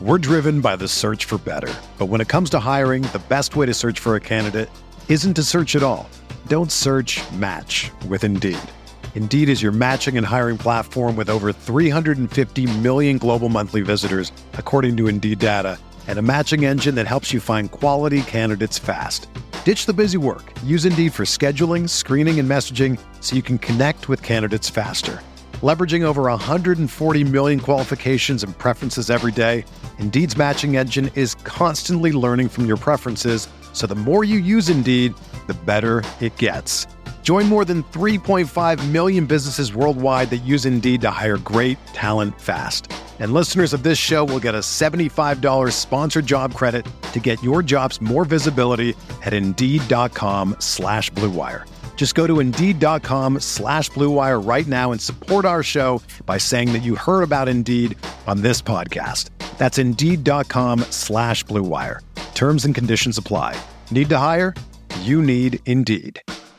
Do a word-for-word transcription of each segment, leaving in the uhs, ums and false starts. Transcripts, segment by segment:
We're driven by the search for better. But when it comes to hiring, the best way to search for a candidate isn't to search at all. Don't search, match with Indeed. Indeed is your matching and hiring platform with over three hundred fifty million global monthly visitors, according to Indeed data, and a matching engine that helps you find quality candidates fast. Ditch the busy work. Use Indeed for scheduling, screening, and messaging so you can connect with candidates faster. Leveraging over one hundred forty million qualifications and preferences every day, Indeed's matching engine is constantly learning from your preferences, so the more you use Indeed, the better it gets. Join more than three point five million businesses worldwide that use Indeed to hire great talent fast. And listeners of this show will get a seventy-five dollars sponsored job credit to get your jobs more visibility at Indeed.com slash Blue Wire. Just go to Indeed.com slash Blue Wire right now and support our show by saying that you heard about Indeed on this podcast. That's Indeed.com slash Blue Wire. Terms and conditions apply. Need to hire? You need Indeed.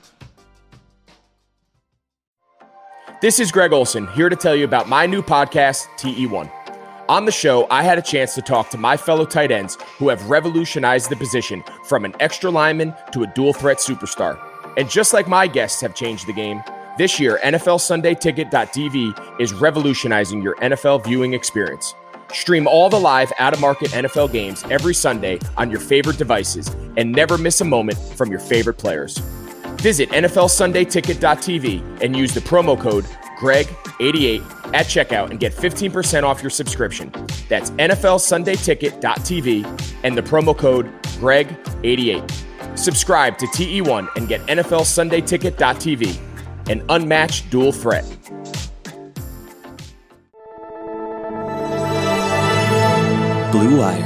This is Greg Olson, here to tell you about my new podcast, T E one. On the show, I had a chance to talk to my fellow tight ends who have revolutionized the position from an extra lineman to a dual threat superstar. And just like my guests have changed the game, this year, N F L Sunday Ticket dot T V is revolutionizing your N F L viewing experience. Stream all the live out-of-market N F L games every Sunday on your favorite devices and never miss a moment from your favorite players. Visit N F L Sunday Ticket dot T V and use the promo code Greg eighty-eight at checkout and get fifteen percent off your subscription. That's N F L Sunday Ticket dot T V and the promo code Greg eighty-eight. Subscribe to T E one and get N F L Sunday Ticket dot T V, an unmatched dual threat. Blue Wire.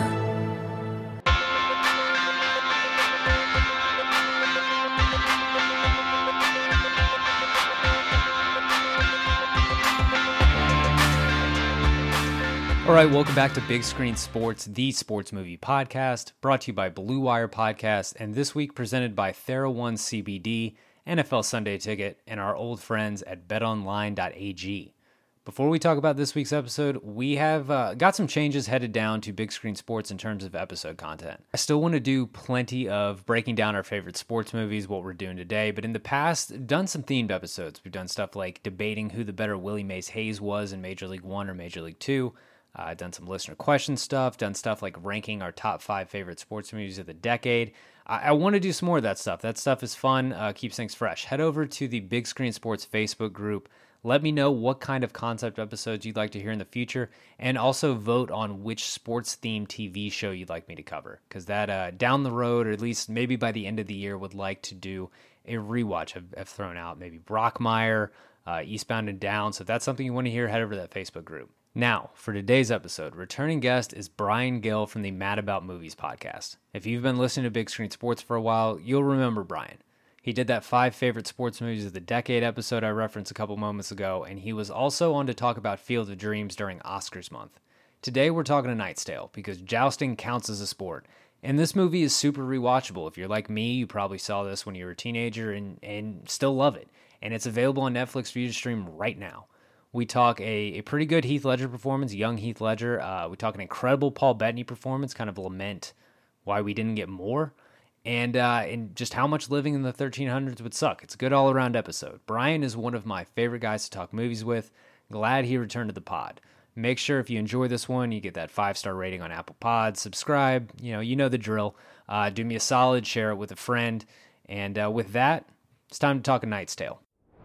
All right, welcome back to Big Screen Sports, the sports movie podcast, brought to you by Blue Wire Podcast, and this week presented by TheraOne C B D, N F L Sunday Ticket, and our old friends at bet online dot a g. Before we talk about this week's episode, we have uh, got some changes headed down to Big Screen Sports in terms of episode content. I still want to do plenty of breaking down our favorite sports movies, what we're doing today, but in the past, done some themed episodes. We've done stuff like debating who the better Willie Mays Hayes was in Major League One or Major League Two. Uh, done some listener question stuff, done stuff like ranking our top five favorite sports movies of the decade. I, I want to do some more of that stuff. That stuff is fun, uh, keeps things fresh. Head over to the Big Screen Sports Facebook group. Let me know what kind of concept episodes you'd like to hear in the future, and also vote on which sports-themed T V show you'd like me to cover, because that uh, down the road, or at least maybe by the end of the year, would like to do a rewatch. I've, I've thrown out maybe Brockmire, uh, Eastbound and Down, so if that's something you want to hear, head over to that Facebook group. Now, for today's episode, returning guest is Brian Gill from the Mad About Movies podcast. If you've been listening to Big Screen Sports for a while, you'll remember Brian. He did that five favorite sports movies of the decade episode I referenced a couple moments ago, and he was also on to talk about Field of Dreams during Oscars month. Today we're talking A Knight's Tale, because jousting counts as a sport, and this movie is super rewatchable. If you're like me, you probably saw this when you were a teenager and, and still love it, and it's available on Netflix for you to stream right now. We talk a, a pretty good Heath Ledger performance, young Heath Ledger. Uh, we talk an incredible Paul Bettany performance, kind of lament why we didn't get more, and uh, and just how much living in the thirteen hundreds would suck. It's a good all-around episode. Brian is one of my favorite guys to talk movies with. Glad he returned to the pod. Make sure if you enjoy this one, you get that five-star rating on Apple Pod. Subscribe. You know, you know the drill. Uh, do me a solid. Share it with a friend. And uh, with that, it's time to talk A Knight's Tale.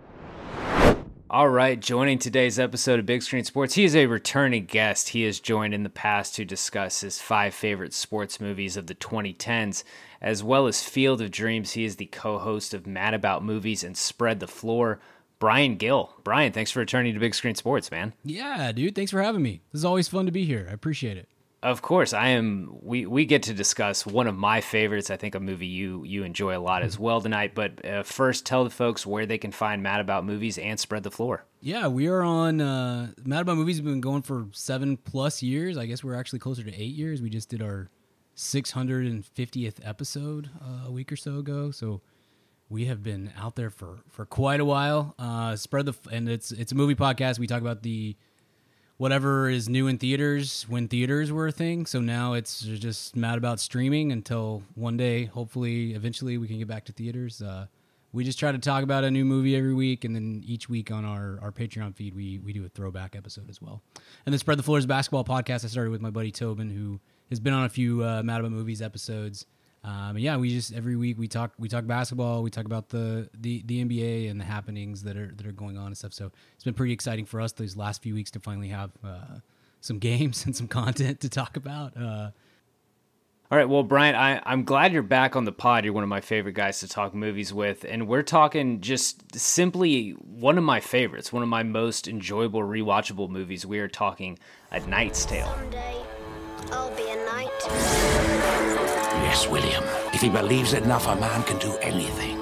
All right, joining today's episode of Big Screen Sports, he is a returning guest. He has joined in the past to discuss his five favorite sports movies of the twenty tens, as well as Field of Dreams. He is the co-host of Mad About Movies and Spread the Floor. Brian Gill. Brian, thanks for returning to Big Screen Sports, man. Yeah, dude, thanks for having me. This is always fun to be here. I appreciate it. Of course, I am. We, we get to discuss one of my favorites. I think a movie you you enjoy a lot as well tonight. But uh, first, tell the folks where they can find Mad About Movies and Spread the Floor. Yeah, we are on uh, Mad About Movies. Have been going for seven plus years. I guess we're actually closer to eight years. We just did our six hundred fiftieth episode uh, a week or so ago. So we have been out there for, for quite a while. Uh, spread the and it's it's a movie podcast. We talk about the whatever is new in theaters when theaters were a thing. So now it's just mad about streaming until one day, hopefully, eventually we can get back to theaters. Uh, we just try to talk about a new movie every week, and then each week on our, our Patreon feed, we we do a throwback episode as well. And then Spread the Floors basketball podcast I started with my buddy Tobin, who has been on a few uh, Mad About Movies episodes. Um, and yeah, we just every week we talk we talk basketball, we talk about the, the, the N B A and the happenings that are that are going on and stuff. So it's been pretty exciting for us these last few weeks to finally have uh, some games and some content to talk about. Uh, All right, well, Brian, I, I'm glad you're back on the pod. You're one of my favorite guys to talk movies with, and we're talking just simply one of my favorites, one of my most enjoyable rewatchable movies. We are talking A Knight's Tale. Someday, I'll be a knight. Yes, William. If he believes enough, a man can do anything.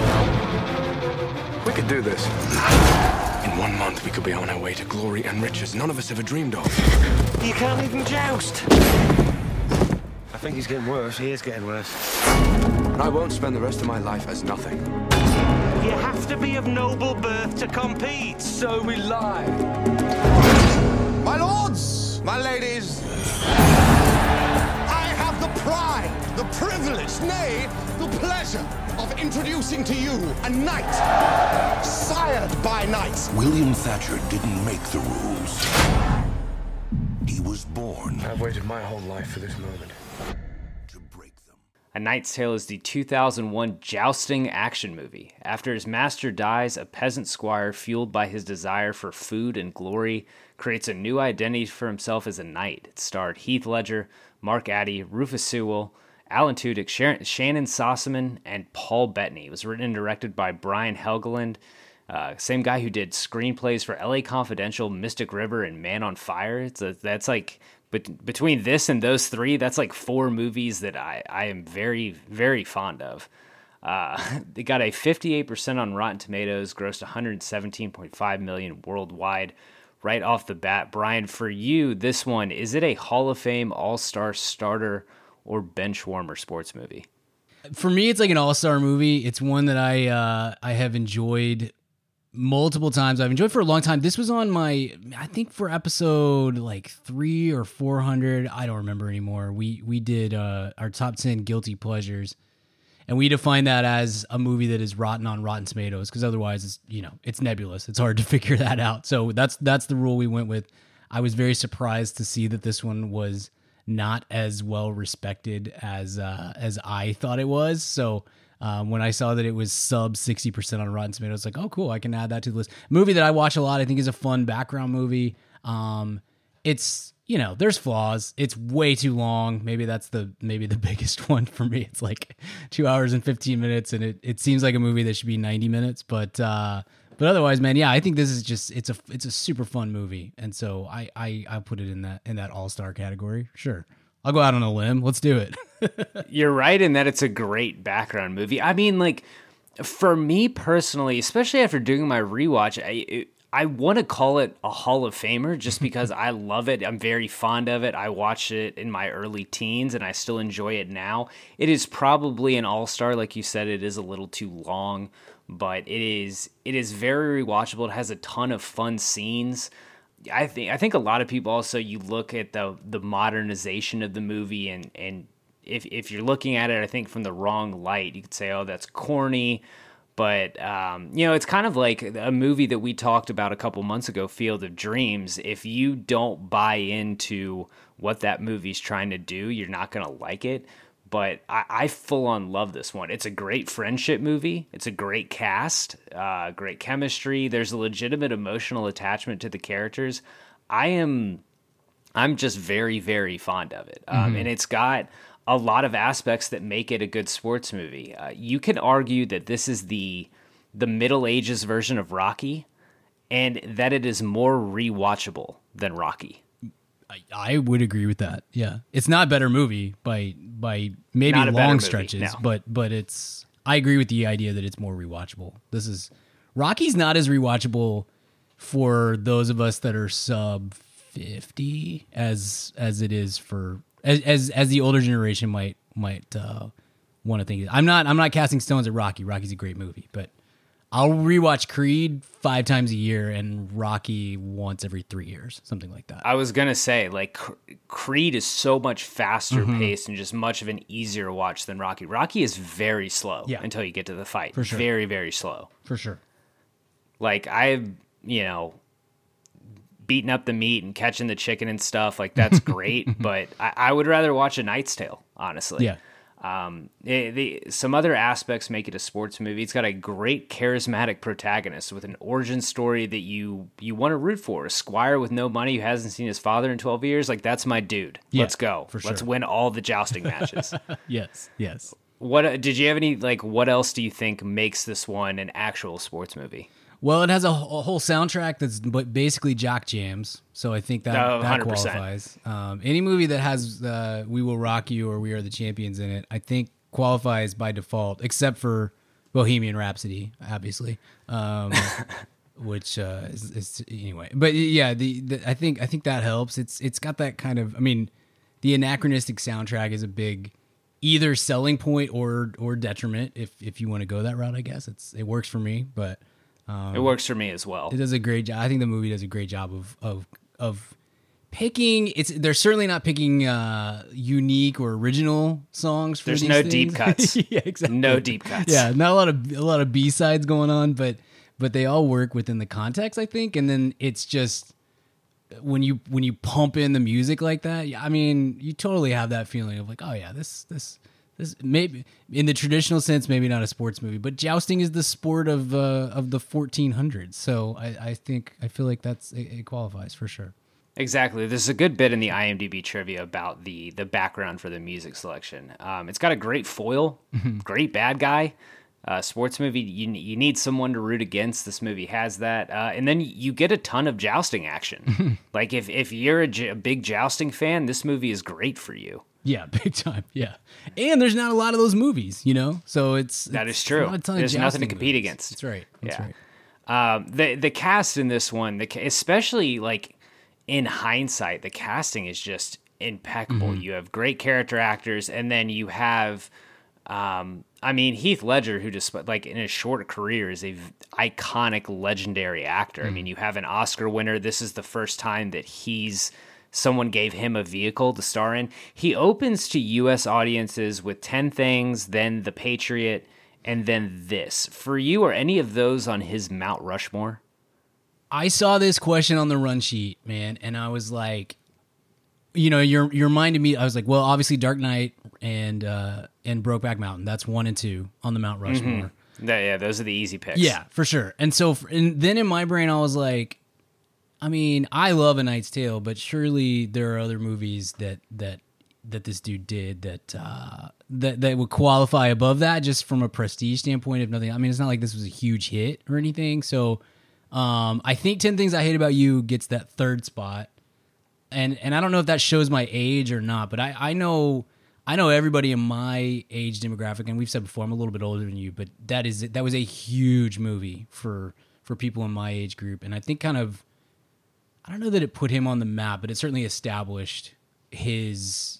We could do this. In one month, we could be on our way to glory and riches none of us ever dreamed of. You can't even joust. I think he's getting worse. He is getting worse. I won't spend the rest of my life as nothing. You have to be of noble birth to compete. So we lie. My lords, my ladies, I have the pride, the privilege, nay, the pleasure of introducing to you a knight, sired by knights. William Thatcher didn't make the rules. He was born I've waited my whole life for this moment. to break them. A Knight's Tale is the two thousand one jousting action movie. After his master dies, a peasant squire, fueled by his desire for food and glory, creates a new identity for himself as a knight. It starred Heath Ledger, Mark Addy, Rufus Sewell, Alan Tudyk, Sharon, Shannon Sossamon, and Paul Bettany. It was written and directed by Brian Helgeland, uh, same guy who did screenplays for L A Confidential, Mystic River, and Man on Fire. It's a, that's like, but between this and those three, that's like four movies that I, I am very, very fond of. Uh, they got a fifty-eight percent on Rotten Tomatoes, grossed one hundred seventeen point five million dollars worldwide. Right off the bat, Brian, for you, this one, is it a Hall of Fame all-star starter or bench warmer sports movie? For me, it's like an all-star movie. It's one that I uh, I have enjoyed multiple times. I've enjoyed for a long time. This was on my, I think for episode like three or four hundred. I don't remember anymore. We we did uh, our top ten guilty pleasures, and we define that as a movie that is rotten on Rotten Tomatoes, because otherwise it's, you know, it's nebulous. It's hard to figure that out. So that's that's the rule we went with. I was very surprised to see that this one was not as well respected as uh, as I thought it was. So um, when I saw that it was sub sixty percent on Rotten Tomatoes, like, oh, cool, I can add that to the list. Movie that I watch a lot. I think is a fun background movie. Um, it's, you know, there's flaws. It's way too long. Maybe that's the maybe the biggest one for me. It's like two hours and fifteen minutes, and it, it seems like a movie that should be ninety minutes. But uh, but otherwise, man, yeah, I think this is just it's a it's a super fun movie, and so I I I put it in that in that all star category. Sure, I'll go out on a limb. Let's do it. You're right in that it's a great background movie. I mean, like, for me personally, especially after doing my rewatch, I it, I want to call it a Hall of Famer just because I love it. I'm very fond of it. I watched it in my early teens and I still enjoy it now. It is probably an all-star. Like you said, it is a little too long, but it is it is very rewatchable. It has a ton of fun scenes. I think I think a lot of people also, you look at the the modernization of the movie, and and if if you're looking at it, I think from the wrong light, you could say, oh, that's corny. But, um, you know, it's kind of like a movie that we talked about a couple months ago, Field of Dreams. If you don't buy into what that movie's trying to do, you're not going to like it. But I, I full on love this one. It's a great friendship movie. It's a great cast, uh, great chemistry. There's a legitimate emotional attachment to the characters. I am, I'm just very, very fond of it. Um, mm-hmm. And it's got a lot of aspects that make it a good sports movie. Uh, you can argue that this is the the Middle Ages version of Rocky, and that it is more rewatchable than Rocky. I, I would agree with that. Yeah, it's not a better movie by by maybe Not a better long movie, stretches, no. but but it's. I agree with the idea that it's more rewatchable. This is Rocky's not as rewatchable for those of us that are sub fifty as as it is for. As, as as the older generation might might uh, want to think. I'm not I'm not casting stones at Rocky. Rocky's a great movie, but I'll rewatch Creed five times a year and Rocky once every three years, something like that. I was gonna say, like, Creed is so much faster mm-hmm. paced and just much of an easier watch than Rocky. Rocky is very slow yeah. until you get to the fight. For sure. Very, very slow. For sure. Like, I've, you know, beating up the meat and catching the chicken and stuff, like, that's great, but I, I would rather watch A Knight's Tale, honestly. Yeah. Um, it, the, some other aspects make it a sports movie. It's got a great charismatic protagonist with an origin story that you, you want to root for. A squire with no money who hasn't seen his father in twelve years. Like, that's my dude. Yeah, Let's go. for Let's sure. win all the jousting matches. Yes. Yes. What, did you have any, like, what else do you think makes this one an actual sports movie? Well, it has a, a whole soundtrack that's basically jock jams, so I think that, oh, that qualifies. Um, any movie that has uh, "We Will Rock You" or "We Are the Champions" in it, I think qualifies by default, except for Bohemian Rhapsody, obviously, um, which uh, is, is anyway. But yeah, the, the I think I think that helps. It's it's got that kind of. I mean, the anachronistic soundtrack is a big either selling point or or detriment if if you want to go that route. I guess it's it works for me, but. Um, it works for me as well. It does a great job. I think the movie does a great job of of of picking. It's they're certainly not picking uh, unique or original songs. For There's these no things. deep cuts. Yeah, exactly. No deep cuts. Yeah, not a lot of a lot of B sides going on, but but they all work within the context, I think. And then it's just when you when you pump in the music like that. I mean, you totally have that feeling of like, oh yeah, this this. This maybe in the traditional sense, maybe not a sports movie, but jousting is the sport of uh, of the fourteen hundreds. So I, I think I feel like that's it, it qualifies for sure. Exactly. There's a good bit in the IMDb trivia about the the background for the music selection. Um, it's got a great foil, great bad guy. Uh, sports movie, you you need someone to root against. This movie has that, uh, and then you get a ton of jousting action. Like if if you're a, j- a big jousting fan, this movie is great for you. Yeah, big time. Yeah, and there's not a lot of those movies, you know. So it's that it's is true. There's nothing to compete movies. against. That's right. That's yeah. right. Um, the the cast in this one, the especially like in hindsight, the casting is just impeccable. Mm-hmm. You have great character actors, and then you have, um, I mean, Heath Ledger, who just like in his short career is a v- iconic, legendary actor. Mm-hmm. I mean, you have an Oscar winner. This is the first time that he's. Someone gave him a vehicle to star in. He opens to U S audiences with ten Things, then The Patriot, and then this. For you, are any of those on his Mount Rushmore? I saw this question on the run sheet, man, and I was like, you know, you're you're reminding me. I was like, well, obviously Dark Knight and uh, and Brokeback Mountain. That's one and two on the Mount Rushmore. Mm-hmm. That, yeah, those are the easy picks. Yeah, for sure. And so, and then in my brain, I was like, I mean, I love A Knight's Tale, but surely there are other movies that that that this dude did that uh, that that would qualify above that, just from a prestige standpoint. If nothing, I mean, it's not like this was a huge hit or anything. So, um, I think ten Things I Hate About You gets that third spot, and and I don't know if that shows my age or not, but I I know I know everybody in my age demographic, and we've said before, I'm a little bit older than you, but that is that was a huge movie for for people in my age group, and I think kind of. I don't know that it put him on the map, but it certainly established his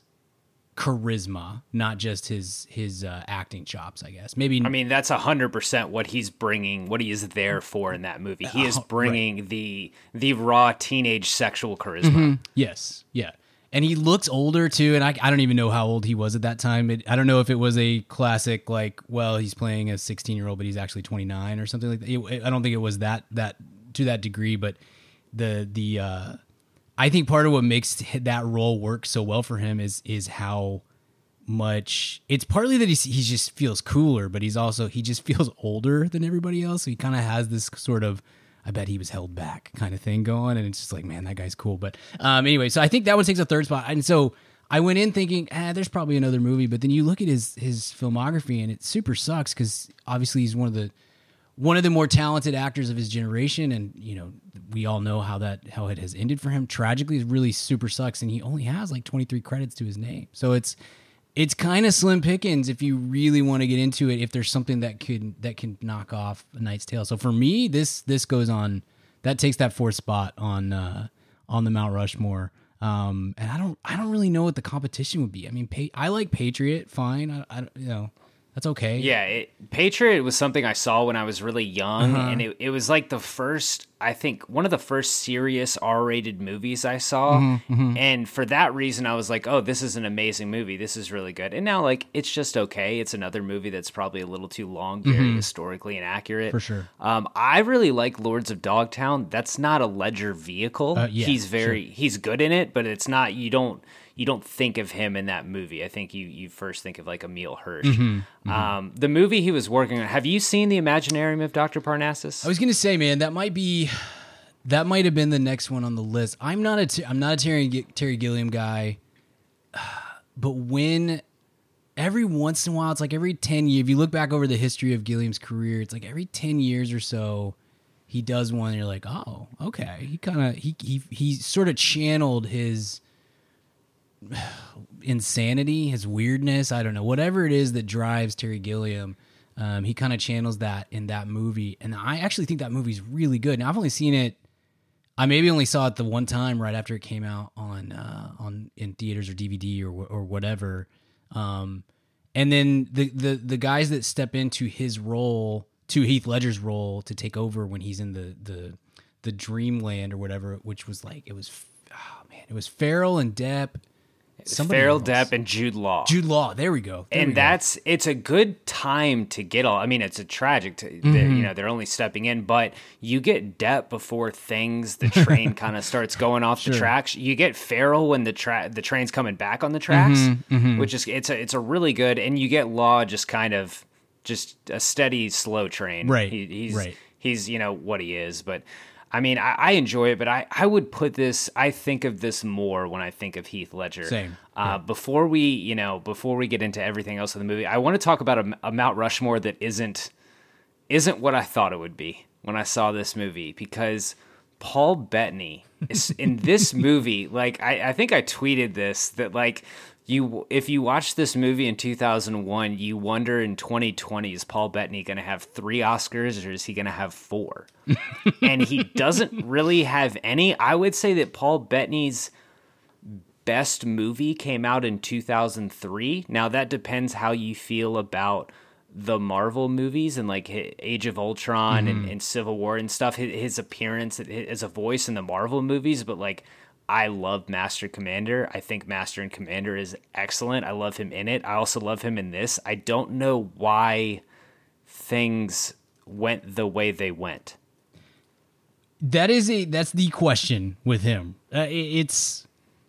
charisma, not just his his uh, acting chops, I guess. Maybe. I mean, that's one hundred percent what he's bringing, what he is there for in that movie. He is bringing right. the the raw teenage sexual charisma. Mm-hmm. Yes, yeah. And he looks older, too, and I, I don't even know how old he was at that time. It, I don't know if it was a classic, like, well, he's playing a sixteen-year-old, but he's actually twenty-nine or something like that. It, I don't think it was that that to that degree, but... The the uh, I think part of what makes that role work so well for him is is how much it's partly that he's, he just feels cooler, but he's also he just feels older than everybody else. So he kind of has this sort of I bet he was held back kind of thing going, and it's just like, man, that guy's cool. But um, anyway, so I think that one takes a third spot, and so I went in thinking, ah, there's probably another movie, but then you look at his his filmography, and it super sucks because obviously he's one of the one of the more talented actors of his generation, and you know we all know how that how it has ended for him. Tragically, it really super sucks, and he only has like twenty-three credits to his name. So it's it's kind of slim pickings if you really want to get into it. If there's something that could that can knock off A Knight's Tale. So for me, this this goes on. That takes that fourth spot on uh, on the Mount Rushmore. Um, and I don't I don't really know what the competition would be. I mean, pa- I like Patriot, fine. I, I you know. That's okay. Yeah, it, Patriot was something I saw when I was really young, Uh-huh. and it, it was like the first, I think, one of the first serious R-rated movies I saw. Mm-hmm, mm-hmm. And for that reason, I was like, oh, this is an amazing movie. This is really good. And now, like, it's just okay. It's another movie that's probably a little too long, very Mhm. historically inaccurate. For sure. Um, I really like Lords of Dogtown. That's not a Ledger vehicle. Uh, yeah, he's very, sure. he's good in it, but it's not, you don't, you don't think of him in that movie. I think you you first think of like Emil Hirsch. Mhm, mhm. Um, the movie he was working on. Have you seen The Imaginarium of Doctor Parnassus? I was gonna say, man, that might be, that might have been the next one on the list. I'm not a, T- I'm not a Terry Terry Gilliam guy, but when every once in a while, it's like every ten years. If you look back over the history of Gilliam's career, it's like every ten years or so, he does one. And you're like, oh, okay. He kind of he he he sort of channeled his insanity, his weirdness, I don't know, whatever it is that drives Terry Gilliam, um, he kind of channels that in that movie. And I actually think that movie's really good. Now, I've only seen it, I maybe only saw it the one time right after it came out on uh, on in theaters or D V D or or whatever. Um, and then the, the the guys that step into his role, to Heath Ledger's role, to take over when he's in the the the Dreamland or whatever, which was like, it was, oh man, it was Farrell and Depp. Somebody Farrell, else. Depp, and Jude Law. Jude Law. There we go. There we and go. that's it's a good time to get all. I mean, it's a tragic. To, Mhm. they're, you know, they're only stepping in, but you get Depp before things. The train kind of starts going off the Sure. tracks. You get Farrell when the tra- the train's coming back on the tracks, Mhm, mhm. which is it's a it's a really good. And you get Law just kind of just a steady, slow train. Right, He, he's right. he's you know what he is, but. I mean, I, I enjoy it, but I, I would put this, I think of this more when I think of Heath Ledger. Same, Uh, Before we, you know, before we get into everything else in the movie, I want to talk about a, a Mount Rushmore that isn't, isn't what I thought it would be when I saw this movie, because Paul Bettany is in this movie. Like, I, I think I tweeted this, that like, You, if you watch this movie in two thousand one, you wonder in twenty twenty, is Paul Bettany going to have three Oscars or is he going to have four? And he doesn't really have any. I would say that Paul Bettany's best movie came out in two thousand three. Now, that depends how you feel about the Marvel movies and like Age of Ultron and, Mhm. and Civil War and stuff, his, his appearance as a voice in the Marvel movies, but like, I love Master Commander. I think Master and Commander is excellent. I love him in it. I also love him in this. I don't know why things went the way they went. That is a that's the question with him. Uh, it- it's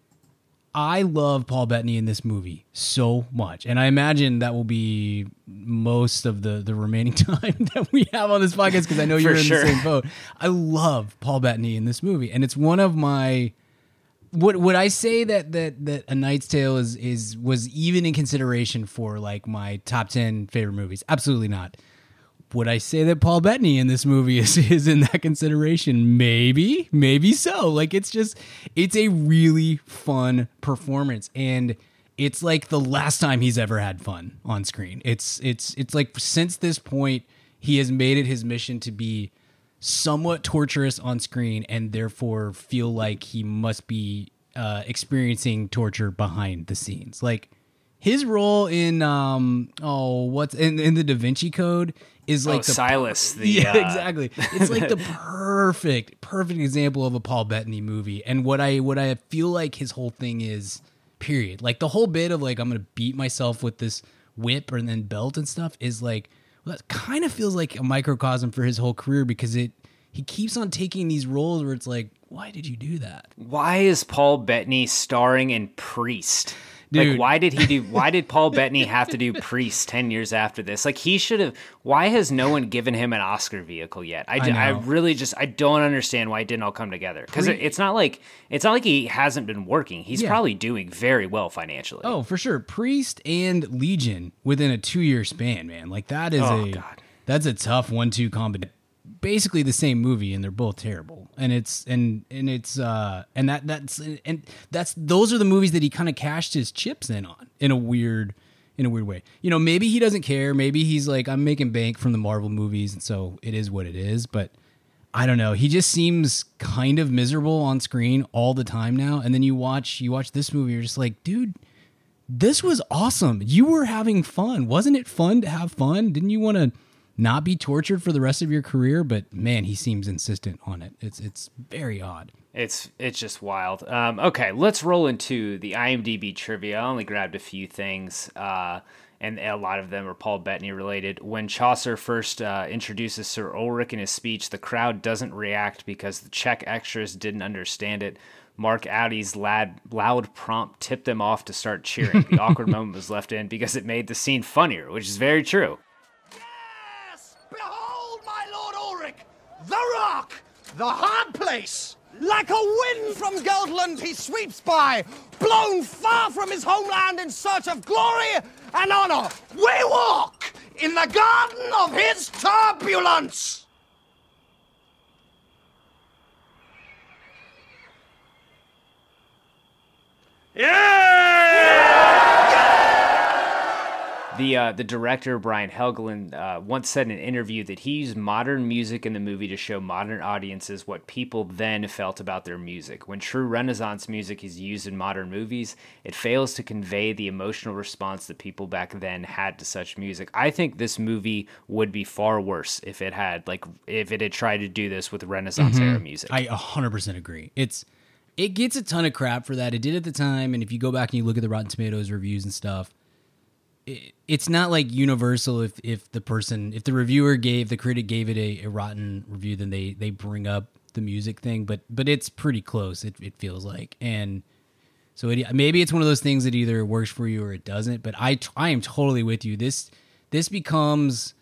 I love Paul Bettany in this movie so much, and I imagine that will be most of the the remaining time that we have on this podcast, because I know you're For in sure. the same boat. I love Paul Bettany in this movie, and it's one of my. Would would I say that that that A Knight's Tale is is was even in consideration for like my top ten favorite movies? Absolutely not. Would I say that Paul Bettany in this movie is, is in that consideration? Maybe, maybe so. Like, it's just, it's a really fun performance, and it's like the last time he's ever had fun on screen. It's it's it's like since this point, he has made it his mission to be somewhat torturous on screen, and therefore feel like he must be uh, experiencing torture behind the scenes. Like, his role in um oh what's in, in the Da Vinci Code is like Oh, the Silas, the, yeah uh, exactly it's like the perfect perfect example of a Paul Bettany movie. And what I what I feel like his whole thing is, period, like the whole bit of like, I'm gonna beat myself with this whip and then belt and stuff, is like, well, that kind of feels like a microcosm for his whole career, because it he keeps on taking these roles where it's like, why did you do that? Why is Paul Bettany starring in Priest? Dude. Like, why did he do? Why did Paul Bettany have to do Priest ten years after this? Like, he should have. Why has no one given him an Oscar vehicle yet? I, I d- I know. really just I don't understand why it didn't all come together. Because Pri- it's not like it's not like he hasn't been working. He's Yeah. probably doing very well financially. Oh, for sure. Priest and Legion within a two year span, man. Like, that is Oh, a God. that's a tough one two combination. Basically the same movie, and they're both terrible. And it's and and it's uh and that that's and that's those are the movies that he kind of cashed his chips in on in a weird in a weird way. You know, maybe he doesn't care. Maybe he's like, I'm making bank from the Marvel movies, and so it is what it is. But I don't know. He just seems kind of miserable on screen all the time now. And then you watch you watch this movie, you're just like, dude, this was awesome. You were having fun. Wasn't it fun to have fun? Didn't you want to not be tortured for the rest of your career? But man, he seems insistent on it. It's it's very odd. It's it's just wild. Um, okay, let's roll into the IMDb trivia. I only grabbed a few things, uh, and a lot of them are Paul Bettany related. When Chaucer first uh, introduces Sir Ulrich in his speech, the crowd doesn't react because the Czech extras didn't understand it. Mark Audie's loud, loud prompt tipped them off to start cheering. The awkward moment was left in because it made the scene funnier, which is very true. Yes! Behold, my Lord Ulrich, the rock, the hard place. Like a wind from Geldland he sweeps by, blown far from his homeland in search of glory and honor. We walk in the garden of his turbulence. The uh, the director, Brian Helgeland, uh, once said in an interview that he used modern music in the movie to show modern audiences what people then felt about their music. When true Renaissance music is used in modern movies, it fails to convey the emotional response that people back then had to such music. I think this movie would be far worse if it had, like, if it had tried to do this with Renaissance mm-hmm. era music. I one hundred percent agree. It's it gets a ton of crap for that. It did at the time, and if you go back and you look at the Rotten Tomatoes reviews and stuff, it's not like Universal. If if the person, if the reviewer gave, the critic gave it a, a rotten review, then they they bring up the music thing. But but it's pretty close. It it feels like, and so it, maybe it's one of those things that either works for you or it doesn't. But I I am totally with you. This this becomes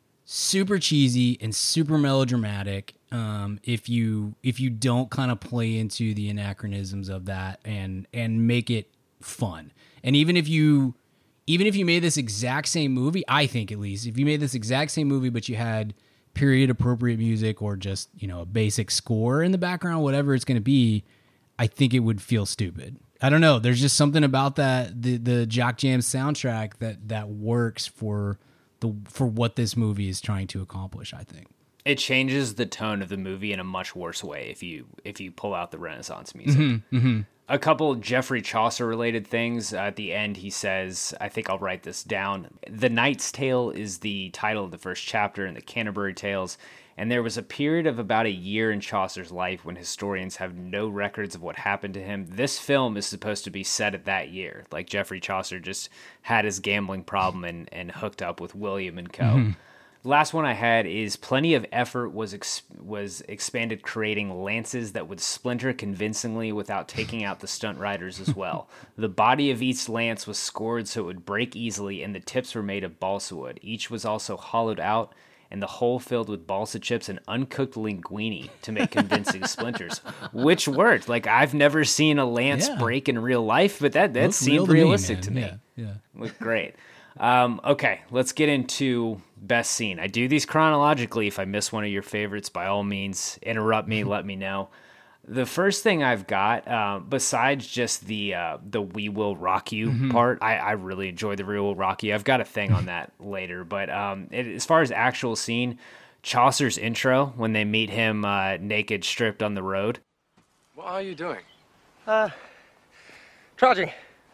super cheesy and super melodramatic um, if you if you don't kind of play into the anachronisms of that and and make it fun. And even if you Even if you made this exact same movie, I think at least, if you made this exact same movie, but you had period appropriate music or just, you know, a basic score in the background, whatever it's going to be, I think it would feel stupid. I don't know. There's just something about that, the the Jock Jam soundtrack that that works for the for what this movie is trying to accomplish, I think. It changes the tone of the movie in a much worse way if you if you pull out the Renaissance music. Mm-hmm, mm-hmm. A couple Geoffrey Chaucer related things. At the end, he says, I think I'll write this down. The Knight's Tale is the title of the first chapter in the Canterbury Tales, and there was a period of about a year in Chaucer's life when historians have no records of what happened to him. This film is supposed to be set at that year. Like Geoffrey Chaucer just had his gambling problem and, and hooked up with William and Co. Mm-hmm. Last one I had is plenty of effort was ex- was expanded creating lances that would splinter convincingly without taking out the stunt riders as well. The body of each lance was scored so it would break easily, and the tips were made of balsa wood. Each was also hollowed out, and the whole filled with balsa chips and uncooked linguine to make convincing splinters. Which worked. Like, I've never seen a lance yeah. break in real life, but that, that seemed real realistic to me. To me. Yeah, yeah. Looked great. Um, okay, let's get into best scene. I do these chronologically. If I miss one of your favorites, by all means, interrupt me, let me know. The first thing I've got, uh, besides just the uh, the "We Will Rock You" mm-hmm. part, I, I really enjoy the "We Will Rock You." I've got a thing on that later, but um, it, as far as actual scene, Chaucer's intro when they meet him uh, naked, stripped on the road. What are you doing? Uh, trudging.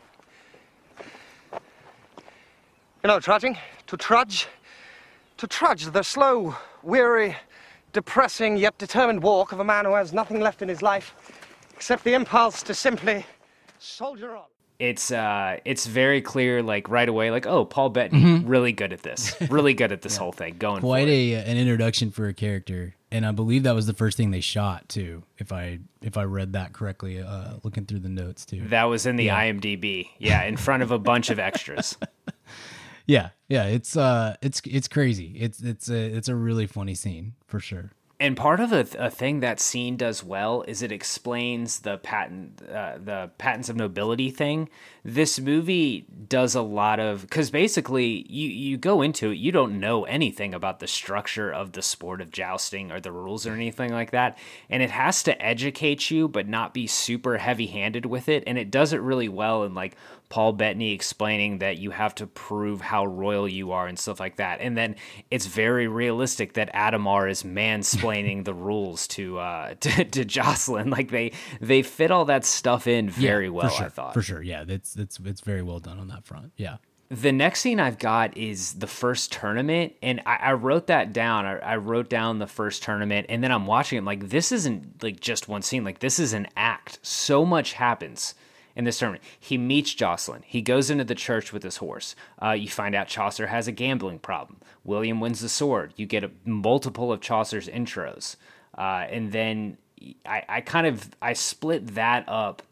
You know, trudging? To trudge? To trudge the slow, weary, depressing yet determined walk of a man who has nothing left in his life except the impulse to simply soldier on. It's uh, it's very clear, like right away, like, oh, Paul Bettany, mm-hmm. really good at this, really good at this yeah. whole thing. Going quite for a it. an introduction for a character, and I believe that was the first thing they shot too. If I if I read that correctly, uh, looking through the notes too. That was in the yeah. IMDb, yeah, in front of a bunch of extras. Yeah, yeah, it's uh, it's it's crazy. It's it's a it's a really funny scene for sure. And part of a, a thing that scene does well is it explains the patent, uh, the patents of nobility thing. This movie does a lot of, because basically you, you go into it, you don't know anything about the structure of the sport of jousting or the rules or anything like that. And it has to educate you, but not be super heavy handed with it. And it does it really well in like Paul Bettany explaining that you have to prove how royal you are and stuff like that. And then it's very realistic that Adhemar is mansplaining explaining the rules to uh to, to Jocelyn. Like they they fit all that stuff in very yeah, well, for sure, I thought. For sure, yeah. That's that's it's very well done on that front. Yeah. The next scene I've got is the first tournament, and I, I wrote that down. I, I wrote down the first tournament, and then I'm watching it. I'm like, this isn't like just one scene. Like, this is an act. So much happens in this tournament. He meets Jocelyn. He goes into the church with his horse. Uh, you find out Chaucer has a gambling problem. William wins the sword. You get a multiple of Chaucer's intros, uh, and then I, I kind of I split that up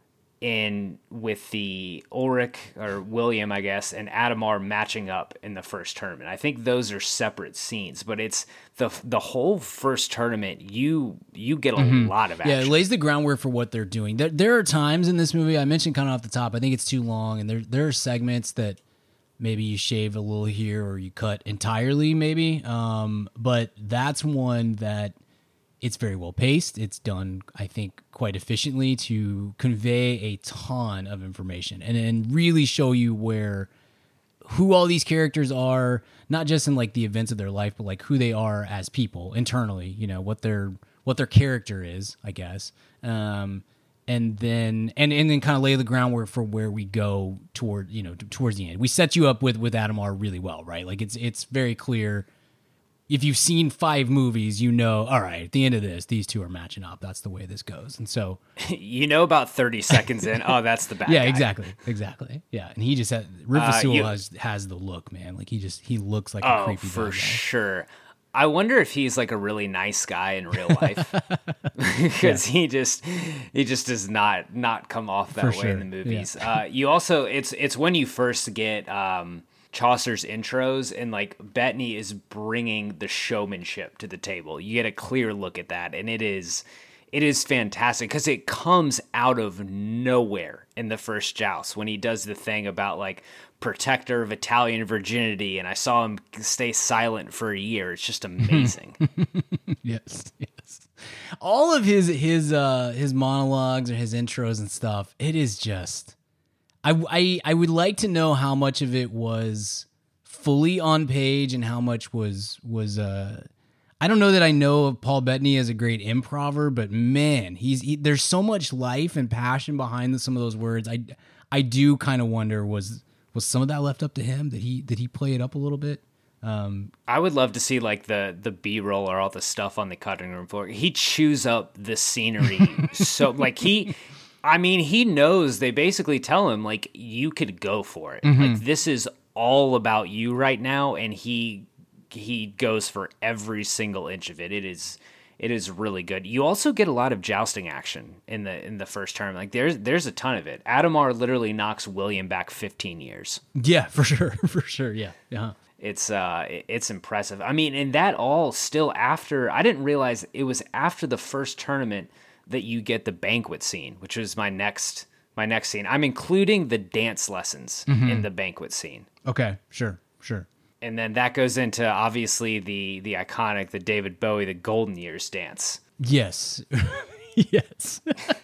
in with the Ulrich or William, I guess, and Adamar matching up in the first tournament. I think those are separate scenes, but it's the the whole first tournament. You you get a mm-hmm. lot of action. Yeah, it lays the groundwork for what they're doing. There, there are times in this movie, I mentioned kind of off the top, I think it's too long, and there there are segments that maybe you shave a little here or you cut entirely, maybe. Um, but that's one that it's very well paced. It's done, I think, quite efficiently to convey a ton of information and and really show you where who all these characters are, not just in like the events of their life, but like who they are as people internally. You know, what their what their character is, I guess. Um, and then and and then kind of lay the groundwork for where we go toward you know towards the end. We set you up with with Adamar really well, right? Like it's it's very clear. If you've seen five movies, you know, all right, at the end of this, these two are matching up. That's the way this goes. And so... you know about thirty seconds in, oh, that's the bad yeah, guy. exactly. Exactly. Yeah, and he just has... Rufus uh, Sewell you, has, has the look, man. Like, he just... He looks like oh, a creepy for guy. sure. I wonder if he's like a really nice guy in real life. Because yeah. he just... He just does not not come off that for way sure. in the movies. Yeah. Uh, you also... It's, it's when you first get... Um, Chaucer's intros, and like Bettany is bringing the showmanship to the table. You get a clear look at that, and it is it is fantastic because it comes out of nowhere in the first joust when he does the thing about like protector of Italian virginity, and I saw him stay silent for a year. It's just amazing. yes, yes. All of his his uh, his monologues or his intros and stuff. It is just. I, I, I would like to know how much of it was fully on page and how much was was uh I don't know that I know of Paul Bettany as a great improver, but man, he's he, there's so much life and passion behind the, some of those words. I I do kind of wonder was was some of that left up to him? Did he did he play it up a little bit? Um, I would love to see like the the B-roll or all the stuff on the cutting room floor. He chews up the scenery so like he. I mean, he knows they basically tell him, like, you could go for it. Mm-hmm. Like, this is all about you right now, and he he goes for every single inch of it. It is it is really good. You also get a lot of jousting action in the in the first term. Like, there's there's a ton of it. Adamar literally knocks William back fifteen years. Yeah, for sure, for sure, yeah. Yeah. It's uh, it's impressive. I mean, and that all still after, I didn't realize it was after the first tournament that you get the banquet scene, which is my next my next scene. I'm including the dance lessons mm-hmm. in the banquet scene. Okay, sure, sure. And then that goes into obviously the the iconic, the David Bowie, the Golden Years dance. Yes, yes.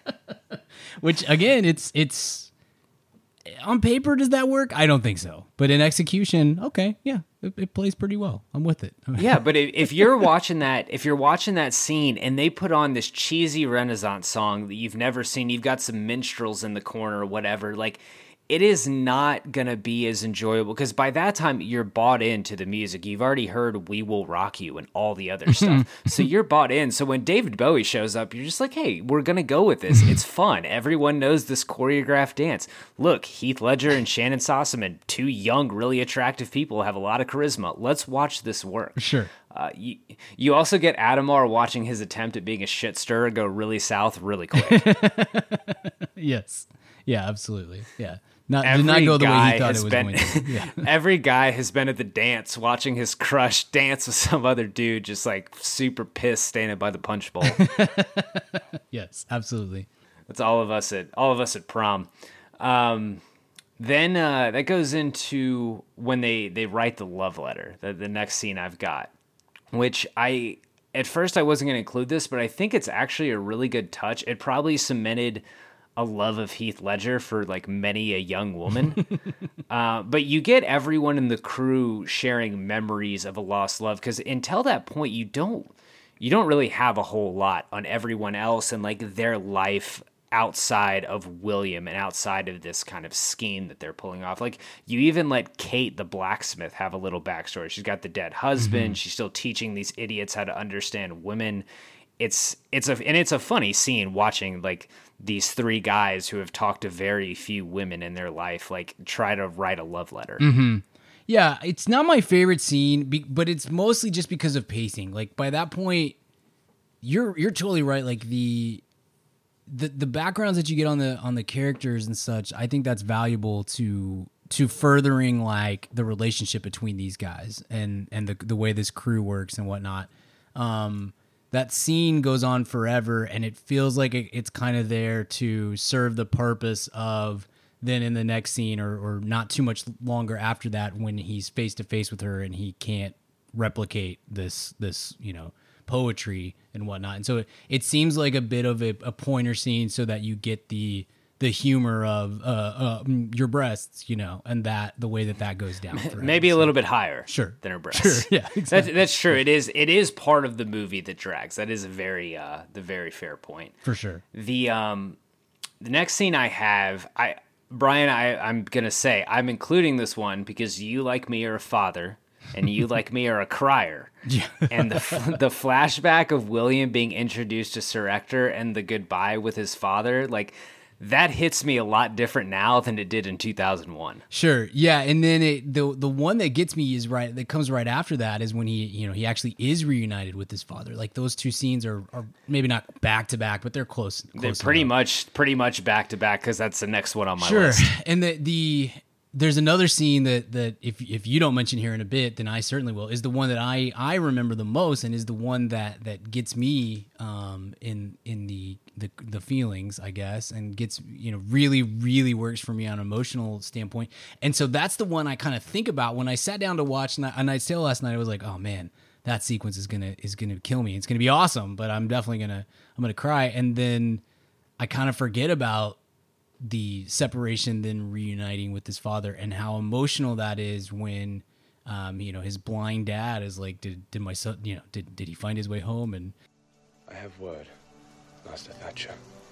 Which again, it's it's on paper. Does that work? I don't think so. But in execution, okay, yeah, it, it plays pretty well. I'm with it. Yeah, but if, if you're watching that, if you're watching that scene and they put on this cheesy Renaissance song that you've never seen, you've got some minstrels in the corner or whatever, like. It is not going to be as enjoyable because by that time you're bought into the music. You've already heard We Will Rock You and all the other stuff. So you're bought in. So when David Bowie shows up, you're just like, hey, we're going to go with this. It's fun. Everyone knows this choreographed dance. Look, Heath Ledger and Shannon Sossamon, two young, really attractive people, have a lot of charisma. Let's watch this work. Sure. Uh, you, you also get Adamar watching his attempt at being a shit stirrer go really south really quick. Yes. Yeah, absolutely. Yeah. Not, every did not go the way he thought it was been, going to. Yeah. Every guy has been at the dance watching his crush dance with some other dude just like super pissed standing by the punch bowl. Yes, absolutely. That's all of us at all of us at prom. Um, then uh, that goes into when they, they write the love letter, the, the next scene I've got, which I at first I wasn't going to include this, but I think it's actually a really good touch. It probably cemented a love of Heath Ledger for like many a young woman. uh, but you get everyone in the crew sharing memories of a lost love. Cause until that point, you don't, you don't really have a whole lot on everyone else and like their life outside of William and outside of this kind of scheme that they're pulling off. Like, you even let Kate the blacksmith have a little backstory. She's got the dead husband. Mm-hmm. She's still teaching these idiots how to understand women. It's it's a and it's a funny scene watching like these three guys who have talked to very few women in their life like try to write a love letter. Mm-hmm. Yeah, it's not my favorite scene, but it's mostly just because of pacing. Like, by that point, you're you're totally right. Like the the the backgrounds that you get on the on the characters and such, I think that's valuable to to furthering like the relationship between these guys and and the the way this crew works and whatnot. Um, that scene goes on forever, and it feels like it, it's kind of there to serve the purpose of then in the next scene or or not too much longer after that, when he's face to face with her and he can't replicate this this you know. poetry and whatnot. And so it, it seems like a bit of a, a pointer scene so that you get the the humor of uh, uh, your breasts, you know, and that the way that that goes down. Maybe a little bit higher sure. than her breasts. Sure, yeah, exactly. That, that's true. It is it is part of the movie that drags. That is a very uh, the very fair point. For sure. The um the next scene I have, I Brian, I, I'm gonna say I'm including this one because you, like me, are a father. And you, like me, are a crier. Yeah. And the the flashback of William being introduced to Sir Ector and the goodbye with his father, like, that hits me a lot different now than it did in two thousand one. Sure, yeah, and then it, the the one that gets me is right that comes right after that is when he you know he actually is reunited with his father. Like, those two scenes are, are maybe not back to back, but they're close. close they're pretty enough. much pretty much back to back because that's the next one on my sure. list. Sure, and the the. There's another scene that, that if if you don't mention here in a bit, then I certainly will, is the one that I, I remember the most and is the one that, that gets me um, in in the, the the feelings, I guess, and gets, you know, really, really works for me on an emotional standpoint. And so that's the one I kind of think about when I sat down to watch A Knight's Tale last night. I was like, oh man, that sequence is gonna is gonna kill me. It's gonna be awesome, but I'm definitely gonna I'm gonna cry. And then I kind of forget about the separation, then reuniting with his father, and how emotional that is when, um, you know, his blind dad is like, did did my son, you know, did did he find his way home? And I have word, Master Thatcher.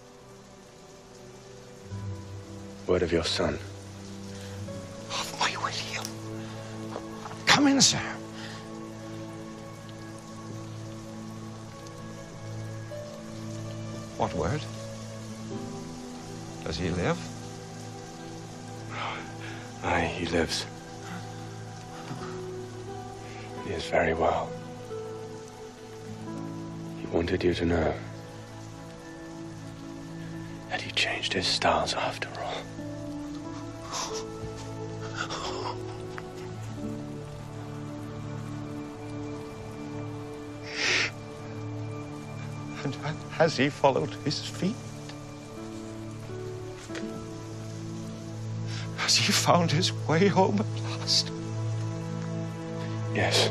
Word of your son. Of my William. Come in, sir. What word? Does he live? Aye, he lives. He is very well. He wanted you to know that he changed his styles after all. And has he followed his feet? Has he found his way home at last? Yes.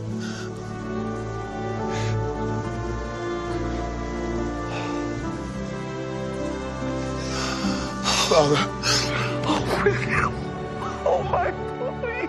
Father. Oh, William. Oh, my boy.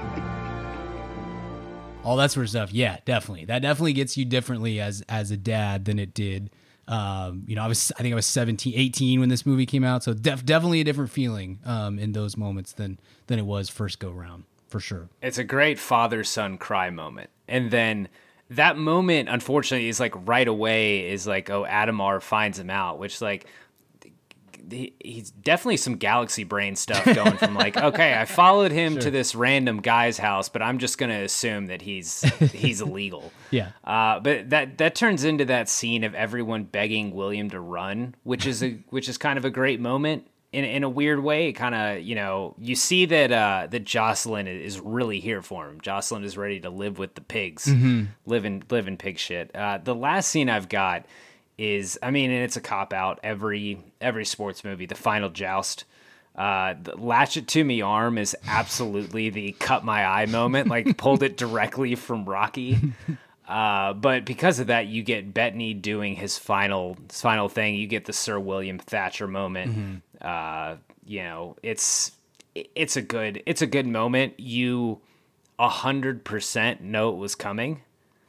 all that sort of stuff. Yeah, definitely. That definitely gets you differently as as a dad than it did. Um, you know, I was, I think I was seventeen, eighteen when this movie came out. So def- definitely a different feeling um, in those moments than, than it was first go round, for sure. It's a great father-son cry moment. And then that moment, unfortunately, is like right away is like, oh, Adamar finds him out, which like, he, he's definitely some galaxy brain stuff going from like, okay, I followed him sure. to this random guy's house, but I'm just going to assume that he's he's illegal. Yeah. Uh, but that that turns into that scene of everyone begging William to run, which is a which is kind of a great moment in in a weird way. It kind of, you know, you see that uh, that Jocelyn is really here for him. Jocelyn is ready to live with the pigs, mm-hmm. live in live in pig shit. Uh, the last scene I've got is, I mean, and it's a cop-out, every every sports movie, the final joust. Uh, the latch it to me arm is absolutely the cut my eye moment, like pulled it directly from Rocky. Uh, but because of that, you get Bettany doing his final his final thing. You get the Sir William Thatcher moment. Mm-hmm. Uh, you know, it's it's a good it's a good moment. You a hundred percent know it was coming.